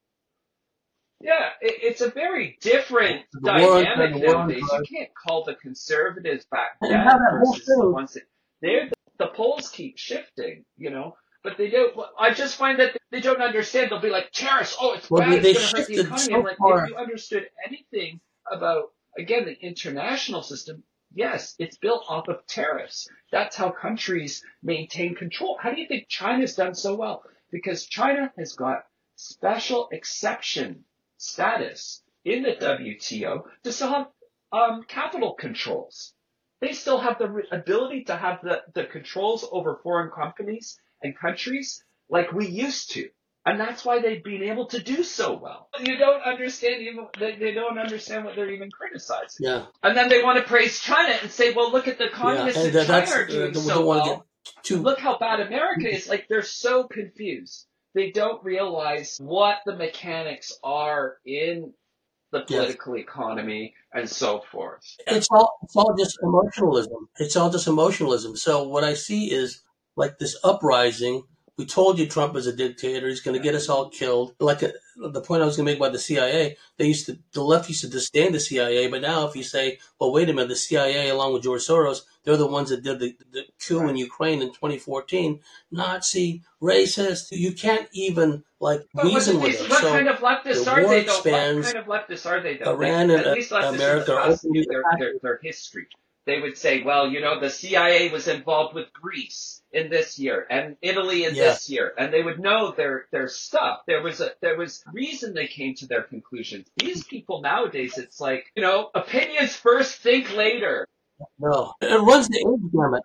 [SPEAKER 2] yeah, it, it's a very different
[SPEAKER 1] The war on,
[SPEAKER 2] dynamic
[SPEAKER 1] the war on
[SPEAKER 2] nowadays. You
[SPEAKER 1] drugs.
[SPEAKER 2] can't call the conservatives back
[SPEAKER 1] And how
[SPEAKER 2] then
[SPEAKER 1] that whole
[SPEAKER 2] versus the
[SPEAKER 1] thing,
[SPEAKER 2] ones that, they're, the polls keep shifting, you know, but they don't, I just find that they don't understand. They'll be like, tariffs, oh, it's
[SPEAKER 1] well,
[SPEAKER 2] bad,
[SPEAKER 1] they,
[SPEAKER 2] it's
[SPEAKER 1] they
[SPEAKER 2] going to hurt the
[SPEAKER 1] shifted
[SPEAKER 2] economy. I'm
[SPEAKER 1] so
[SPEAKER 2] like, if
[SPEAKER 1] far.
[SPEAKER 2] you understood anything about, again, the international system, yes, it's built off of tariffs. That's how countries maintain control. How do you think China's done so well? Because China has got special exception status in the W T O to still have um, capital controls. They still have the ability to have the, the controls over foreign companies and countries like we used to. And that's why they've been able to do so well. You don't understand even, they, they don't understand what they're even criticizing.
[SPEAKER 1] Yeah.
[SPEAKER 2] And then they want to praise China and say, well, look at the
[SPEAKER 1] Yeah.
[SPEAKER 2] communists
[SPEAKER 1] And
[SPEAKER 2] in
[SPEAKER 1] that,
[SPEAKER 2] China
[SPEAKER 1] that's,
[SPEAKER 2] are
[SPEAKER 1] uh,
[SPEAKER 2] doing
[SPEAKER 1] don't,
[SPEAKER 2] so
[SPEAKER 1] don't want to get
[SPEAKER 2] well.
[SPEAKER 1] too.
[SPEAKER 2] Look how bad America is. Like, they're so confused. They don't realize what the mechanics are in the
[SPEAKER 1] Yes.
[SPEAKER 2] political economy and so forth.
[SPEAKER 1] It's all, it's all just emotionalism. It's all just emotionalism. So what I see is like this uprising. We told you Trump is a dictator. He's going to get us all killed. Like a, the point I was going to make about the C I A, they used to, the left used to disdain the C I A, but now if you say, well, wait a minute, the C I A along with George Soros, they're the ones that did the, the coup
[SPEAKER 2] Right.
[SPEAKER 1] in Ukraine in twenty fourteen. Nazi, racist. You can't even like
[SPEAKER 2] But what,
[SPEAKER 1] reason with
[SPEAKER 2] these,
[SPEAKER 1] them.
[SPEAKER 2] what
[SPEAKER 1] So
[SPEAKER 2] kind of leftists
[SPEAKER 1] the
[SPEAKER 2] are
[SPEAKER 1] war
[SPEAKER 2] they though? What
[SPEAKER 1] expands.
[SPEAKER 2] kind of leftists are they though? They,
[SPEAKER 1] Iran and
[SPEAKER 2] at
[SPEAKER 1] uh,
[SPEAKER 2] least leftists in the
[SPEAKER 1] America are
[SPEAKER 2] past
[SPEAKER 1] openly
[SPEAKER 2] knew their, their, their history. They would say, well, you know, the C I A was involved with Greece in this year and Italy in
[SPEAKER 1] yeah.
[SPEAKER 2] this year, and they would know their their stuff. There was a there was reason they came to their conclusions. These people nowadays, it's like, you know, opinions first, think later.
[SPEAKER 1] No, it runs the age gamut.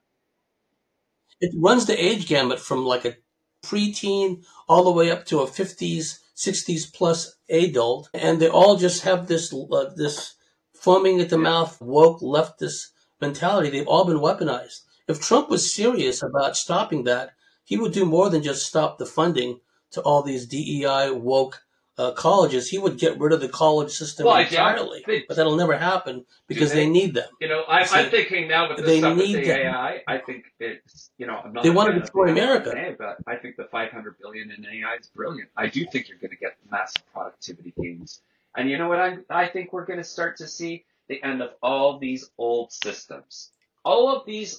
[SPEAKER 1] It runs the age gamut from like a preteen all the way up to a fifties, sixties plus adult, and they all just have this uh, this foaming at the
[SPEAKER 2] Yeah.
[SPEAKER 1] mouth woke leftist mentality. They've all been weaponized. If Trump was serious about stopping that, he would do more than just stop the funding to all these D E I woke uh, colleges. He would get rid of the college system
[SPEAKER 2] Well, I doubt
[SPEAKER 1] entirely,
[SPEAKER 2] they
[SPEAKER 1] but that'll never happen
[SPEAKER 2] do
[SPEAKER 1] because they
[SPEAKER 2] they.
[SPEAKER 1] need them.
[SPEAKER 2] You know, I,
[SPEAKER 1] You
[SPEAKER 2] I'm
[SPEAKER 1] see,
[SPEAKER 2] thinking now with this
[SPEAKER 1] they
[SPEAKER 2] stuff with
[SPEAKER 1] need
[SPEAKER 2] the
[SPEAKER 1] them.
[SPEAKER 2] A I, I think it's, you know, I'm not
[SPEAKER 1] They
[SPEAKER 2] a
[SPEAKER 1] want to
[SPEAKER 2] fan of the
[SPEAKER 1] destroy
[SPEAKER 2] M
[SPEAKER 1] America.
[SPEAKER 2] and A, but I think the five hundred billion in A I is brilliant. I do think you're going to get massive productivity gains. And you know what I, I think we're going to start to see? The end of all these old systems. All of these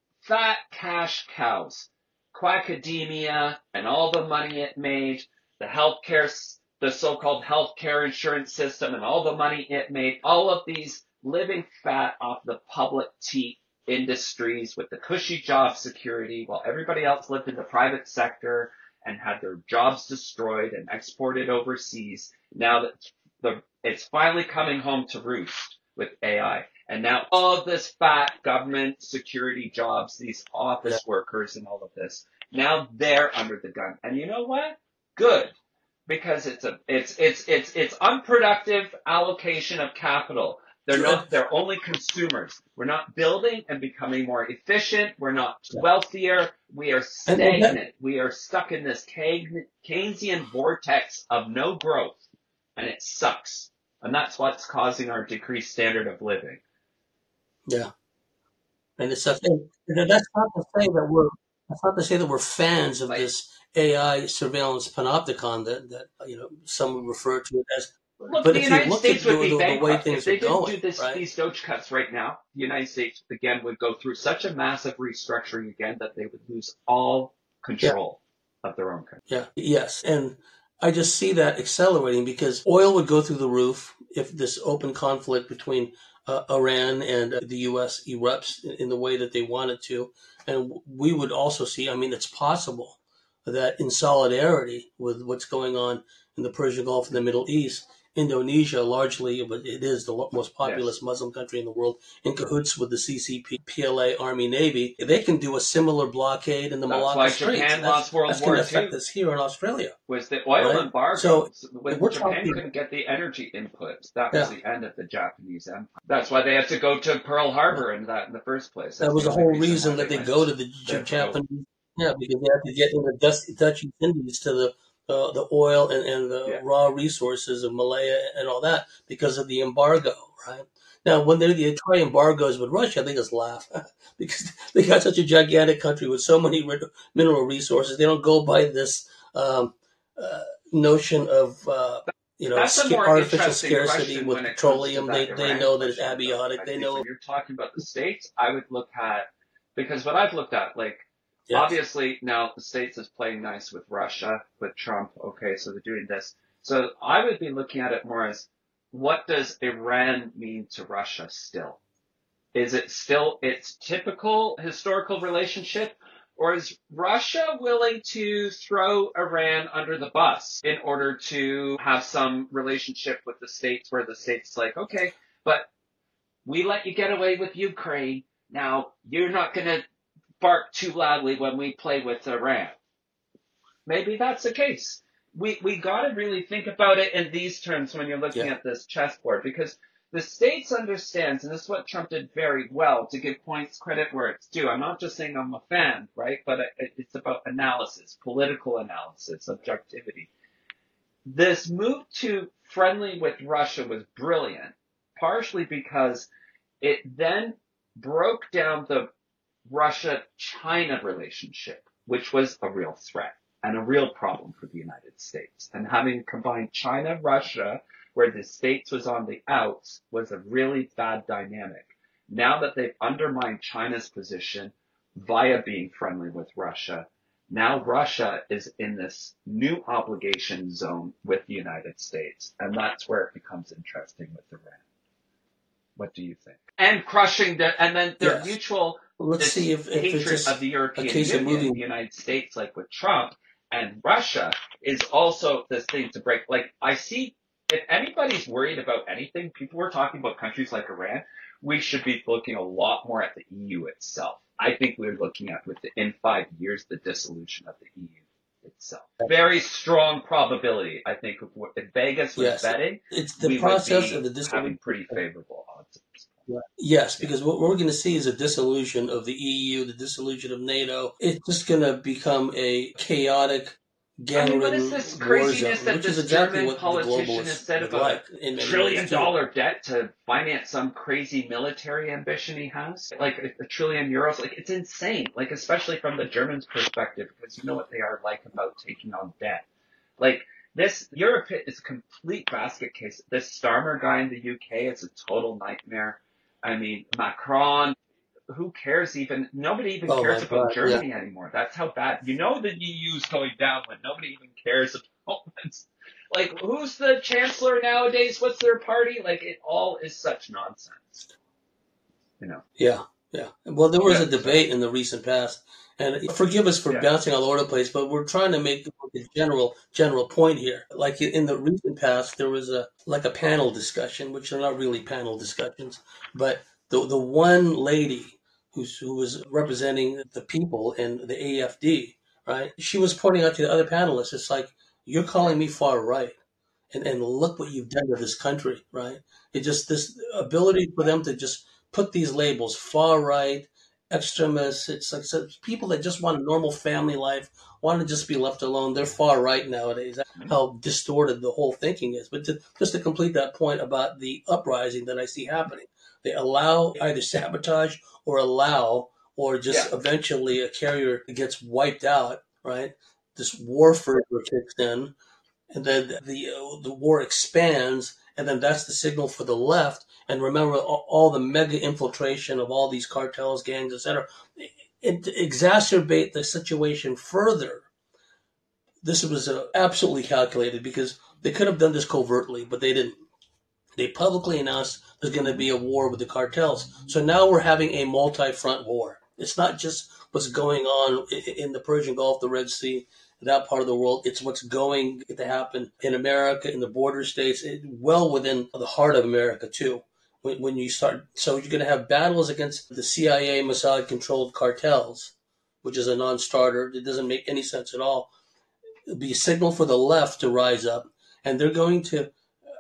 [SPEAKER 2] fat cash cows, quackademia, and all the money it made, the healthcare, the so-called healthcare insurance system, and all the money it made, all of these living fat off the public teat industries with the cushy job security, while everybody else lived in the private sector and had their jobs destroyed and exported overseas. Now that the, it's finally coming home to roost with A I. And now all of this fat government security jobs, these office
[SPEAKER 1] Yeah.
[SPEAKER 2] workers and all of this, now they're under the gun. And you know what? Good. Because it's a, it's, it's, it's, it's unproductive allocation of capital. They're not, they're only consumers. We're not building and becoming more efficient. We're not wealthier. We are stagnant. We are stuck in this Keynesian vortex of no growth. And it sucks. And that's what's causing our decreased standard of living.
[SPEAKER 1] Yeah. And it's a thing. That's not to say that we're, that's not to say that we're fans of
[SPEAKER 2] Like,
[SPEAKER 1] this A I surveillance panopticon that, that, you know, some refer to it as.
[SPEAKER 2] look,
[SPEAKER 1] But
[SPEAKER 2] the
[SPEAKER 1] if you
[SPEAKER 2] United
[SPEAKER 1] look
[SPEAKER 2] States
[SPEAKER 1] at the,
[SPEAKER 2] would be
[SPEAKER 1] the, the way
[SPEAKER 2] bankrupt. If
[SPEAKER 1] things
[SPEAKER 2] they
[SPEAKER 1] are
[SPEAKER 2] didn't
[SPEAKER 1] going,
[SPEAKER 2] do this,
[SPEAKER 1] right?
[SPEAKER 2] these Doge cuts right now, the United States, again, would go through such a massive restructuring again that they would lose all control yeah. of their own country.
[SPEAKER 1] Yeah, yes. And I just see that accelerating because oil would go through the roof if this open conflict between uh, Iran and uh, the U S erupts in the way that they want it to. And we would also see, I mean, it's possible that in solidarity with what's going on in the Persian Gulf and the Middle East, Indonesia largely, but it is the most populous yes. Muslim country in the world, in cahoots with the C C P, P L A, Army, Navy, they can do a similar blockade in the
[SPEAKER 2] that's
[SPEAKER 1] Malacca
[SPEAKER 2] why
[SPEAKER 1] Straits.
[SPEAKER 2] Japan lost World
[SPEAKER 1] that's
[SPEAKER 2] War
[SPEAKER 1] going to affect
[SPEAKER 2] Two.
[SPEAKER 1] us here in Australia.
[SPEAKER 2] Was the oil
[SPEAKER 1] right?
[SPEAKER 2] embargo.
[SPEAKER 1] So,
[SPEAKER 2] when
[SPEAKER 1] we're
[SPEAKER 2] Japan
[SPEAKER 1] talking,
[SPEAKER 2] couldn't get the energy inputs, that was
[SPEAKER 1] yeah.
[SPEAKER 2] the end of the Japanese empire. That's why they had to go to Pearl Harbor yeah. in that in the first place. That's
[SPEAKER 1] that was the,
[SPEAKER 2] the
[SPEAKER 1] whole
[SPEAKER 2] reason,
[SPEAKER 1] reason that they,
[SPEAKER 2] they
[SPEAKER 1] go to the Japanese. Yeah, because they have to get in the Dutch, Dutch Indies to the uh, the oil and, and the
[SPEAKER 2] Yeah.
[SPEAKER 1] raw resources of Malaya and all that because of the embargo, right? Now, when they, they try embargoes with Russia, they just laugh because they got such a gigantic country with so many mineral resources. They don't go by this um, uh, notion of uh, you know
[SPEAKER 2] That's a
[SPEAKER 1] sca-
[SPEAKER 2] more
[SPEAKER 1] artificial
[SPEAKER 2] interesting
[SPEAKER 1] scarcity
[SPEAKER 2] question
[SPEAKER 1] with
[SPEAKER 2] when it comes to
[SPEAKER 1] petroleum. They
[SPEAKER 2] that
[SPEAKER 1] they
[SPEAKER 2] Iran
[SPEAKER 1] know that it's
[SPEAKER 2] question, though.
[SPEAKER 1] abiotic.
[SPEAKER 2] I
[SPEAKER 1] They
[SPEAKER 2] think
[SPEAKER 1] know,
[SPEAKER 2] when you're talking about the States, I would look at, because what I've looked at, like,
[SPEAKER 1] yes,
[SPEAKER 2] obviously now the States is playing nice with Russia, with Trump. Okay, so they're doing this. So I would be looking at it more as, what does Iran mean to Russia still? Is it still its typical historical relationship? Or is Russia willing to throw Iran under the bus in order to have some relationship with the States where the States like, okay, but we let you get away with Ukraine. Now you're not going to bark too loudly when we play with Iran. Maybe that's the case. We we got to really think about it in these terms when you're looking
[SPEAKER 1] yeah,
[SPEAKER 2] at this chessboard, because the States understands, and this is what Trump did very well, to give points credit where it's due. I'm not just saying I'm a fan, right? But it, it's about analysis, political analysis, objectivity. This move to friendly with Russia was brilliant, partially because it then broke down the Russia-China relationship, which was a real threat and a real problem for the United States. And having combined China, Russia, where the States was on the outs, was a really bad dynamic. Now that they've undermined China's position via being friendly with Russia, now Russia is in this new obligation zone with the United States. And that's where it becomes interesting with Iran. What do you think? And crushing the, and then their
[SPEAKER 1] yes.
[SPEAKER 2] mutual
[SPEAKER 1] Let's
[SPEAKER 2] this
[SPEAKER 1] see if, if it's
[SPEAKER 2] hatred
[SPEAKER 1] just
[SPEAKER 2] of the
[SPEAKER 1] a
[SPEAKER 2] European
[SPEAKER 1] case of
[SPEAKER 2] Union,
[SPEAKER 1] moving.
[SPEAKER 2] the United States, like with Trump, and Russia is also this thing to break. Like, I see, if anybody's worried about anything, people were talking about countries like Iran, we should be looking a lot more at the E U itself. I think we're looking at, with the, in five years, the dissolution of the E U itself. Very strong probability, I think, if, if Vegas was
[SPEAKER 1] Yes,
[SPEAKER 2] betting,
[SPEAKER 1] it's the
[SPEAKER 2] we would
[SPEAKER 1] process of
[SPEAKER 2] be
[SPEAKER 1] the dissolution.
[SPEAKER 2] having pretty favorable odds.
[SPEAKER 1] Yes, because what we're going to see is a dissolution of the E U, the dissolution of NATO. It's just going to become a chaotic,
[SPEAKER 2] I mean, what is this
[SPEAKER 1] gang-ridden war zone,
[SPEAKER 2] craziness that
[SPEAKER 1] which is
[SPEAKER 2] this
[SPEAKER 1] exactly
[SPEAKER 2] German
[SPEAKER 1] what the
[SPEAKER 2] politician has
[SPEAKER 1] globalists
[SPEAKER 2] said
[SPEAKER 1] would
[SPEAKER 2] about
[SPEAKER 1] like
[SPEAKER 2] a
[SPEAKER 1] in many
[SPEAKER 2] trillion
[SPEAKER 1] ways too.
[SPEAKER 2] dollar debt to finance some crazy military ambition he has? Like a, a trillion euros? Like, it's insane. Like, especially from the Germans' perspective, because you know what they are like about taking on debt. Like, this, Europe is a complete basket case. This Starmer guy in the U K is a total nightmare. I mean, Macron, who cares even? Nobody even
[SPEAKER 1] Oh
[SPEAKER 2] cares
[SPEAKER 1] my
[SPEAKER 2] about
[SPEAKER 1] God, yeah.
[SPEAKER 2] Germany anymore. That's how bad. You know the E U's going down when nobody even cares about it. Like, who's the chancellor nowadays? What's their party? Like, it all is such nonsense. You know?
[SPEAKER 1] Yeah, yeah. Well, there was
[SPEAKER 2] Yeah,
[SPEAKER 1] a debate in the recent past, and forgive us for
[SPEAKER 2] yeah.
[SPEAKER 1] bouncing all over the place, but we're trying to make a general general point here. Like in the recent past, there was a like a panel discussion, which are not really panel discussions, but the the one lady who's, who was representing the people in the A F D, right? She was pointing out to the other panelists, it's like, you're calling me far right. And, and look what you've done to this country, right? It just, this ability for them to just put these labels, far right, extremists. It's like so people that just want a normal family life, want to just be left alone. They're far right nowadays. That's how distorted the whole thinking is. But to, just to complete that point about the uprising that I see happening, they allow either sabotage or allow, or just
[SPEAKER 2] Yeah.
[SPEAKER 1] eventually a carrier gets wiped out, right? This war fervor kicks in, and then the uh, the war expands, and then that's the signal for the left. And remember, all, all the mega infiltration of all these cartels, gangs, et cetera, it, to exacerbate the situation further. This was uh, absolutely calculated because they could have done this covertly, but they didn't. They publicly announced there's going to be a war with the cartels. So now we're having a multi-front war. It's not just what's going on in the Persian Gulf, the Red Sea, that part of the world. It's what's going to happen in America, in the border states, well within the heart of America too. When, when you start, so you're going to have battles against the C I A, Mossad-controlled cartels, which is a non-starter. It doesn't make any sense at all. It'll be a signal for the left to rise up, and they're going to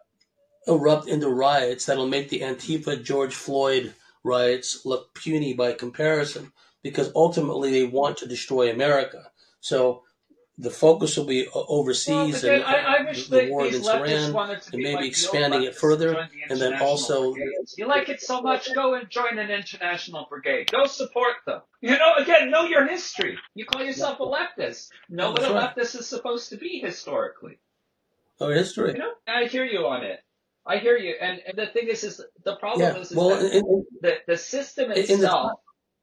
[SPEAKER 1] erupt into riots that'll make the Antifa George Floyd riots look puny by comparison, because ultimately they want to destroy America. So the focus will be
[SPEAKER 2] Well,
[SPEAKER 1] overseas and
[SPEAKER 2] again,
[SPEAKER 1] uh,
[SPEAKER 2] I, I
[SPEAKER 1] the,
[SPEAKER 2] wish
[SPEAKER 1] the
[SPEAKER 2] that
[SPEAKER 1] war
[SPEAKER 2] these
[SPEAKER 1] against
[SPEAKER 2] leftists
[SPEAKER 1] Iran
[SPEAKER 2] wanted to
[SPEAKER 1] and
[SPEAKER 2] be
[SPEAKER 1] maybe
[SPEAKER 2] like the old
[SPEAKER 1] expanding it
[SPEAKER 2] leftists and
[SPEAKER 1] further.
[SPEAKER 2] join the
[SPEAKER 1] And then
[SPEAKER 2] international
[SPEAKER 1] also,
[SPEAKER 2] brigades. You like it so much, go and join an international brigade. Go support them. You know, again, know your history. You call yourself a leftist. Know
[SPEAKER 1] yeah,
[SPEAKER 2] what a
[SPEAKER 1] that's right.
[SPEAKER 2] leftist is supposed to be historically.
[SPEAKER 1] Our history.
[SPEAKER 2] You know, I hear you on it. I hear you. And, and the thing is, is the problem
[SPEAKER 1] Yeah.
[SPEAKER 2] is, is
[SPEAKER 1] Well,
[SPEAKER 2] that
[SPEAKER 1] in,
[SPEAKER 2] the, the system
[SPEAKER 1] in, in the
[SPEAKER 2] itself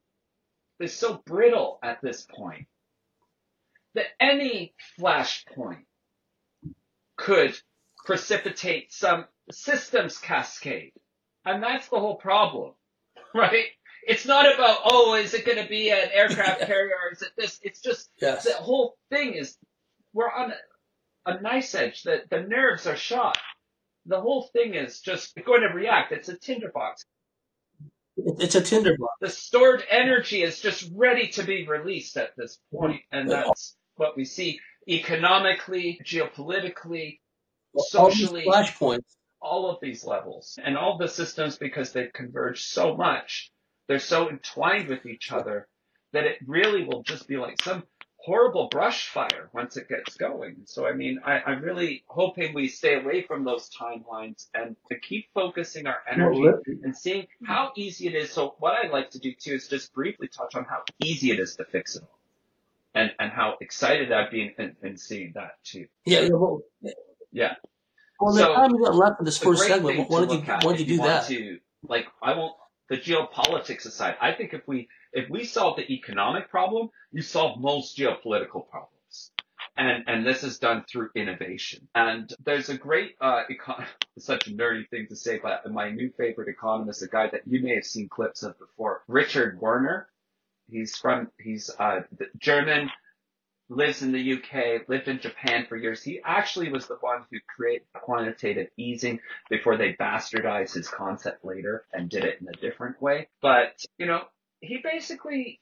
[SPEAKER 2] is so brittle at this point that any flashpoint could precipitate some systems cascade. And that's the whole problem, right? It's not about, oh, is it going to be an aircraft
[SPEAKER 1] yeah,
[SPEAKER 2] carrier or is it this? It's just the
[SPEAKER 1] yes.
[SPEAKER 2] whole thing is we're on a, a knife edge. The, the nerves are shot. The whole thing is just going to react. It's a tinderbox.
[SPEAKER 1] It, it's a tinderbox.
[SPEAKER 2] The stored energy is just ready to be released at this point, and
[SPEAKER 1] And all,
[SPEAKER 2] that's what we see economically, geopolitically,
[SPEAKER 1] all these
[SPEAKER 2] socially,
[SPEAKER 1] flashpoints.
[SPEAKER 2] all of these levels and all the systems, because they've converged so much, they're so entwined with each other that it really will just be like some horrible brush fire once it gets going. So, I mean, I, I'm really hoping we stay away from those timelines and to keep focusing our energy and seeing how easy it is. So what I'd like to do too is just briefly touch on how easy it is to fix it all and, and how excited I've been in, in seeing that too.
[SPEAKER 1] Yeah. Yeah. Well,
[SPEAKER 2] Yeah.
[SPEAKER 1] well, the
[SPEAKER 2] So
[SPEAKER 1] time we got left in this
[SPEAKER 2] the
[SPEAKER 1] first
[SPEAKER 2] great
[SPEAKER 1] segment,
[SPEAKER 2] thing
[SPEAKER 1] why
[SPEAKER 2] to
[SPEAKER 1] don't you
[SPEAKER 2] look at
[SPEAKER 1] why don't
[SPEAKER 2] if
[SPEAKER 1] you
[SPEAKER 2] you
[SPEAKER 1] do
[SPEAKER 2] want
[SPEAKER 1] that?
[SPEAKER 2] to, like, I won't, the geopolitics aside, I think if we, if we solve the economic problem, you solve most geopolitical problems. And, and this is done through innovation. And there's a great, uh, econ- it's such a nerdy thing to say, but my new favorite economist, a guy that you may have seen clips of before, Richard Werner. He's from, he's, uh, the German, lives in the U K, lived in Japan for years. He actually was the one who created quantitative easing before they bastardized his concept later and did it in a different way. But, you know, he basically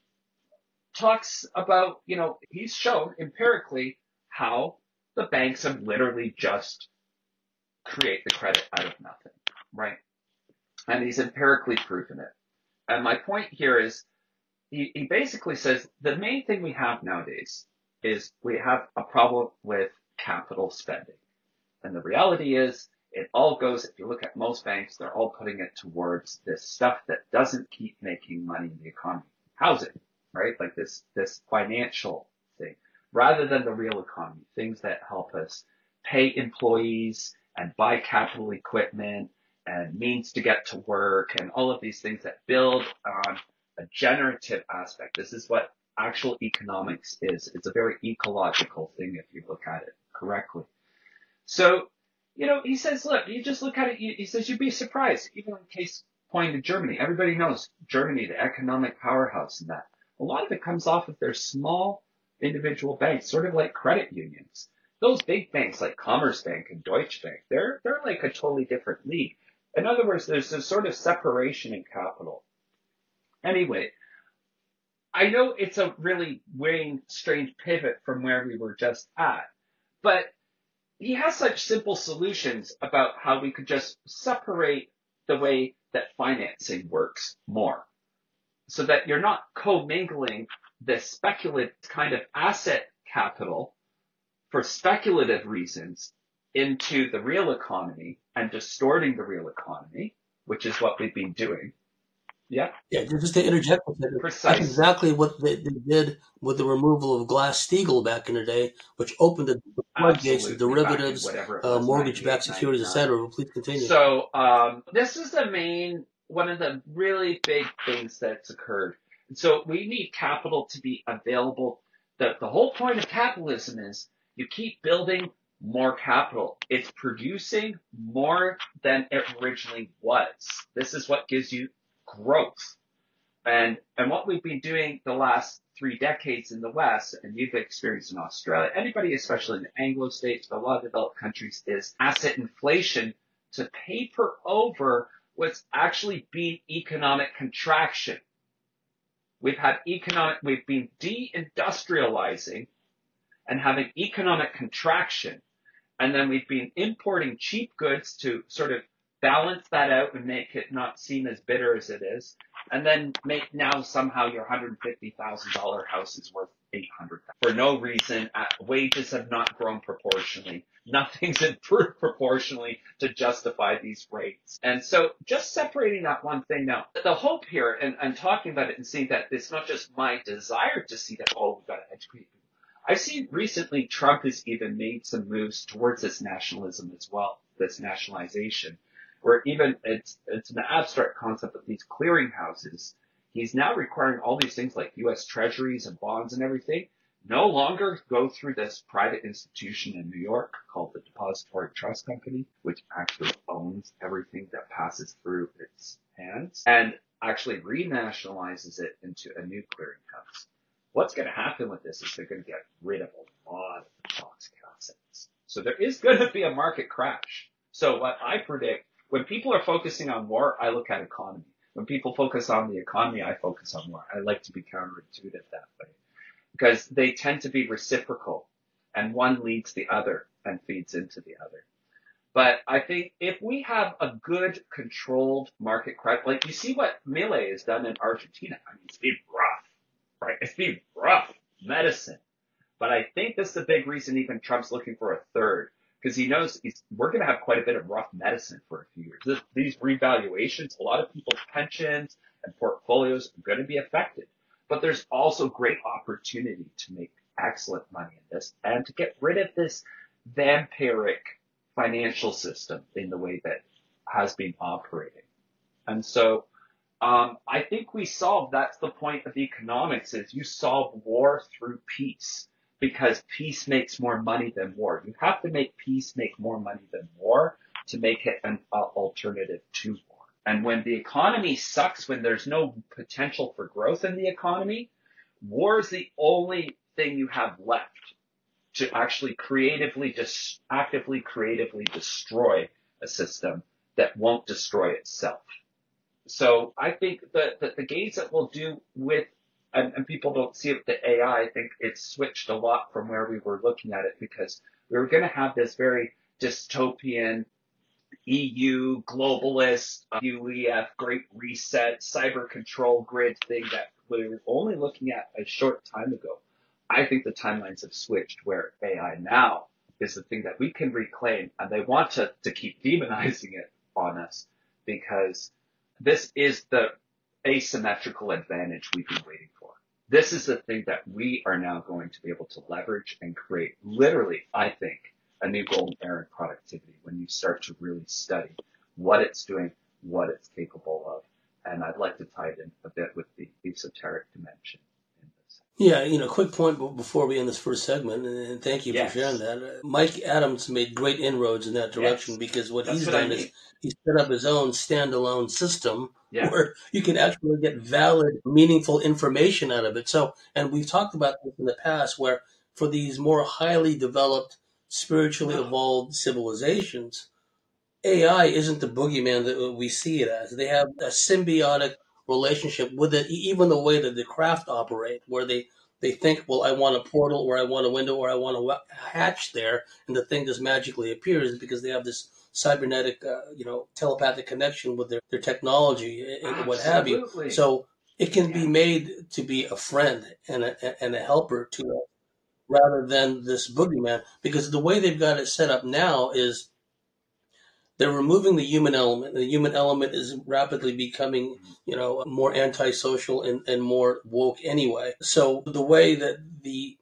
[SPEAKER 2] talks about, you know, he's shown empirically how the banks have literally just create the credit out of nothing, right? And he's empirically proven it. And my point here is he, he basically says the main thing we have nowadays is we have a problem with capital spending. And the reality is it all goes, if you look at most banks, they're all putting it towards this stuff that doesn't keep making money in the economy. Housing, right? Like this, this financial thing, rather than the real economy, things that help us pay employees and buy capital equipment and means to get to work and all of these things that build on a generative aspect. This is what actual economics is. It's a very ecological thing if you look at it correctly. So, you know, he says, look, you just look at it, he says, you'd be surprised, even in case pointing to Germany. Everybody knows Germany, the economic powerhouse and that. A lot of it comes off of their small individual banks, sort of like credit unions. Those big banks like Commerzbank and Deutsche Bank, they're, they're like a totally different league. In other words, there's a sort of separation in capital. Anyway, I know it's a really weird, strange pivot from where we were just at, but he has such simple solutions about how we could just separate the way that financing works more so that you're not commingling the speculative kind of asset capital for speculative reasons into the real economy and distorting the real economy, which is what we've been doing. Yeah.
[SPEAKER 1] Yeah, just to interject, that's
[SPEAKER 2] Precisely.
[SPEAKER 1] exactly what they, they did with the removal of Glass-Steagall back in the day, which opened the floodgates to
[SPEAKER 2] Absolutely. Back in
[SPEAKER 1] derivatives,
[SPEAKER 2] whatever it
[SPEAKER 1] uh,
[SPEAKER 2] was,
[SPEAKER 1] mortgage-backed
[SPEAKER 2] ninety-eight,
[SPEAKER 1] securities, et
[SPEAKER 2] ninety-nine.
[SPEAKER 1] cetera. Please continue.
[SPEAKER 2] So um, this is the main, one of the really big things that's occurred. So we need capital to be available. The, the whole point of capitalism is you keep building more capital. It's producing more than it originally was. This is what gives you growth. And, and what we've been doing the last three decades in the West, and you've experienced in Australia, anybody, especially in the Anglo states, but a lot of developed countries, is asset inflation to paper over what's actually been economic contraction. We've had economic, we've been deindustrializing and having economic contraction. And then we've been importing cheap goods to sort of balance that out and make it not seem as bitter as it is. And then make now somehow your one hundred fifty thousand dollars house is worth eight hundred thousand. For no reason, uh, wages have not grown proportionally. Nothing's improved proportionally to justify these rates. And so just separating that one thing now, the hope here, and, and talking about it and seeing that it's not just my desire to see that, oh, we've got to educate people. I've seen recently Trump has even made some moves towards this nationalism as well, this nationalization, where even it's it's an abstract concept of these clearinghouses. He's now requiring all these things like U S treasuries and bonds and everything no longer go through this private institution in New York called the Depository Trust Company, which actually owns everything that passes through its hands and actually renationalizes it into a new clearinghouse. What's going to happen with this is they're going to get rid of a lot of the toxic assets. So there is going to be a market crash. So what I predict, when people are focusing on war, I look at economy. When people focus on the economy, I focus on war. I like to be counterintuitive that way because they tend to be reciprocal and one leads the other and feeds into the other. But I think if we have a good controlled market crash, like you see what Milei has done in Argentina, I mean, it's been rough, right? It's been rough medicine. But I think that's the big reason even Trump's looking for a third. Because he knows he's, we're going to have quite a bit of rough medicine for a few years. This, these revaluations, a lot of people's pensions and portfolios are going to be affected. But there's also great opportunity to make excellent money in this and to get rid of this vampiric financial system in the way that has been operating. And so um, I think we solve, that's the point of economics, is you solve war through peace. Because peace makes more money than war. You have to make peace make more money than war to make it an uh, alternative to war. And when the economy sucks, when there's no potential for growth in the economy, war is the only thing you have left to actually creatively, dis- actively, creatively destroy a system that won't destroy itself. So I think that, that the gains that we'll do with And, and people don't see it with the A I. I think it's switched a lot from where we were looking at it because we were going to have this very dystopian E U, globalist, U E F, Great Reset, cyber control grid thing that we were only looking at a short time ago. I think the timelines have switched where A I now is the thing that we can reclaim, and they want to, to keep demonizing it on us because this is the asymmetrical advantage we've been waiting for. This is the thing that we are now going to be able to leverage and create literally, I think, a new golden era in productivity when you start to really study what it's doing, what it's capable of. And I'd like to tie it in a bit with the esoteric dimension in this.
[SPEAKER 1] Yeah, you know, quick point before we end this first segment, and thank you
[SPEAKER 2] Yes.
[SPEAKER 1] for sharing that. Mike Adams made great inroads in that direction yes. because what
[SPEAKER 2] That's
[SPEAKER 1] he's
[SPEAKER 2] what
[SPEAKER 1] done
[SPEAKER 2] I mean.
[SPEAKER 1] is he's set up his own standalone system
[SPEAKER 2] yeah.
[SPEAKER 1] where you can actually get valid, meaningful information out of it. So, and we've talked about this in the past where for these more highly developed, spiritually
[SPEAKER 2] No.
[SPEAKER 1] evolved civilizations, A I isn't the boogeyman that we see it as. They have a symbiotic relationship with it, even the way that the craft operate, where they, they think, well, I want a portal or I want a window or I want a hatch there, and the thing just magically appears because they have this cybernetic, uh, you know, telepathic connection with their, their technology and what have you. So it can yeah. be made to be a friend and a, and a helper to us rather than this boogeyman, because the way they've got it set up now is they're removing the human element. The human element is rapidly becoming, you know, more antisocial and, and more woke anyway. So the way that the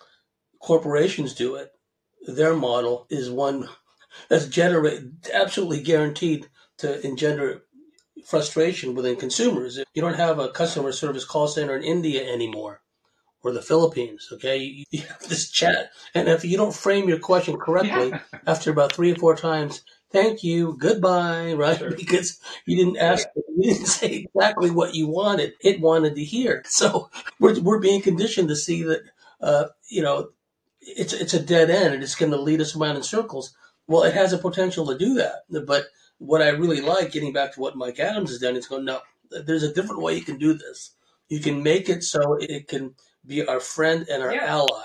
[SPEAKER 1] corporations do it, their model is one that's generate absolutely guaranteed to engender frustration within consumers. You don't have a customer service call center in India anymore or the Philippines, okay? You, you have this chat. And if you don't frame your question correctly, yeah. after about three or four times, thank you, goodbye, right? Sure. Because you didn't ask, yeah. you didn't say exactly what you wanted. It wanted to hear. So we're we're being conditioned to see that, uh, you know, it's it's a dead end and it's going to lead us around in circles. Well, it has a potential to do that. But what I really like, getting back to what Mike Adams has done, is going, no, there's a different way you can do this. You can make it so it can be our friend and our yeah. ally.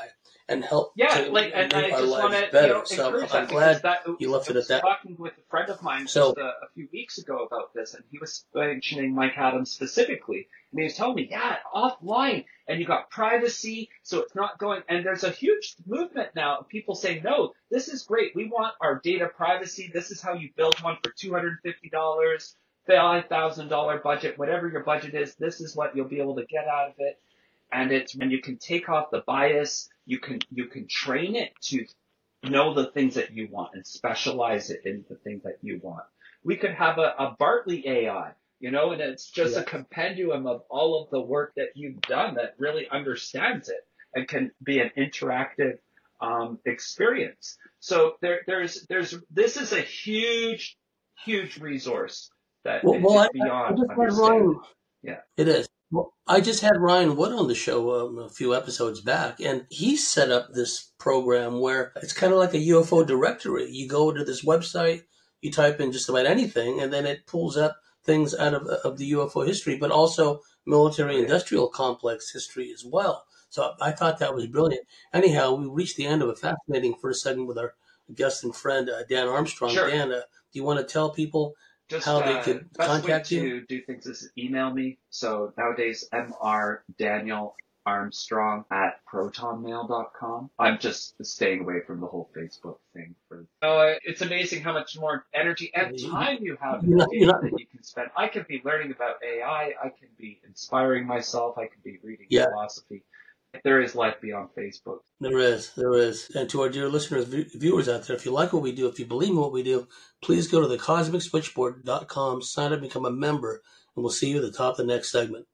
[SPEAKER 1] and help
[SPEAKER 2] Yeah,
[SPEAKER 1] to
[SPEAKER 2] like, and
[SPEAKER 1] make
[SPEAKER 2] I
[SPEAKER 1] our
[SPEAKER 2] just want
[SPEAKER 1] lives
[SPEAKER 2] to, you
[SPEAKER 1] better.
[SPEAKER 2] know,
[SPEAKER 1] So
[SPEAKER 2] encourage
[SPEAKER 1] I'm
[SPEAKER 2] that because
[SPEAKER 1] glad
[SPEAKER 2] that
[SPEAKER 1] you
[SPEAKER 2] I
[SPEAKER 1] left it at
[SPEAKER 2] was
[SPEAKER 1] that.
[SPEAKER 2] talking with a friend of mine
[SPEAKER 1] So
[SPEAKER 2] just a, a few weeks ago about this, and he was mentioning Mike Adams specifically, and he was telling me, yeah, offline, and you got privacy, so it's not going, and there's a huge movement now of people saying, no, this is great, we want our data privacy, this is how you build one for two hundred fifty dollars, five thousand dollars budget, whatever your budget is, this is what you'll be able to get out of it. And it's when you can take off the bias, you can you can train it to know the things that you want and specialize it in the things that you want. We could have a, a Bartley A I, you know, and it's just
[SPEAKER 1] yeah,
[SPEAKER 2] a compendium of all of the work that you've done that really understands it and can be an interactive um, experience. So there, there's there's this is a huge, huge resource that
[SPEAKER 1] well, well I,
[SPEAKER 2] is
[SPEAKER 1] I I
[SPEAKER 2] beyond
[SPEAKER 1] just had
[SPEAKER 2] understanding.
[SPEAKER 1] Ryan.
[SPEAKER 2] Yeah.
[SPEAKER 1] It is. Well, I just had Ryan Wood on the show um, a few episodes back, and he set up this program where it's kind of like a U F O directory. You go to this website, you type in just about anything, and then it pulls up things out of, of the U F O history, but also
[SPEAKER 2] Oh yeah.
[SPEAKER 1] military-industrial complex history as well. So I thought that was brilliant. Anyhow, we reached the end of a fascinating first segment with our guest and friend, uh, Dan Armstrong.
[SPEAKER 2] Sure.
[SPEAKER 1] Dan, uh, do you want to tell people
[SPEAKER 2] Just
[SPEAKER 1] how they
[SPEAKER 2] uh,
[SPEAKER 1] could
[SPEAKER 2] best way
[SPEAKER 1] contact you?
[SPEAKER 2] to do things is email me. So nowadays, M R Daniel Armstrong at protonmail dot com. I'm just staying away from the whole Facebook thing. For so uh, it's amazing how much more energy and time you have in
[SPEAKER 1] You're
[SPEAKER 2] a
[SPEAKER 1] not, you're
[SPEAKER 2] day
[SPEAKER 1] not,
[SPEAKER 2] that you can spend. I could be learning about A I. I I can be inspiring myself. I could be reading
[SPEAKER 1] yeah.
[SPEAKER 2] philosophy. There is life beyond Facebook.
[SPEAKER 1] There is, there is. And to our dear listeners, viewers out there, if you like what we do, if you believe in what we do, please go to the cosmic switchboard dot com, sign up, become a member, and we'll see you at the top of the next segment.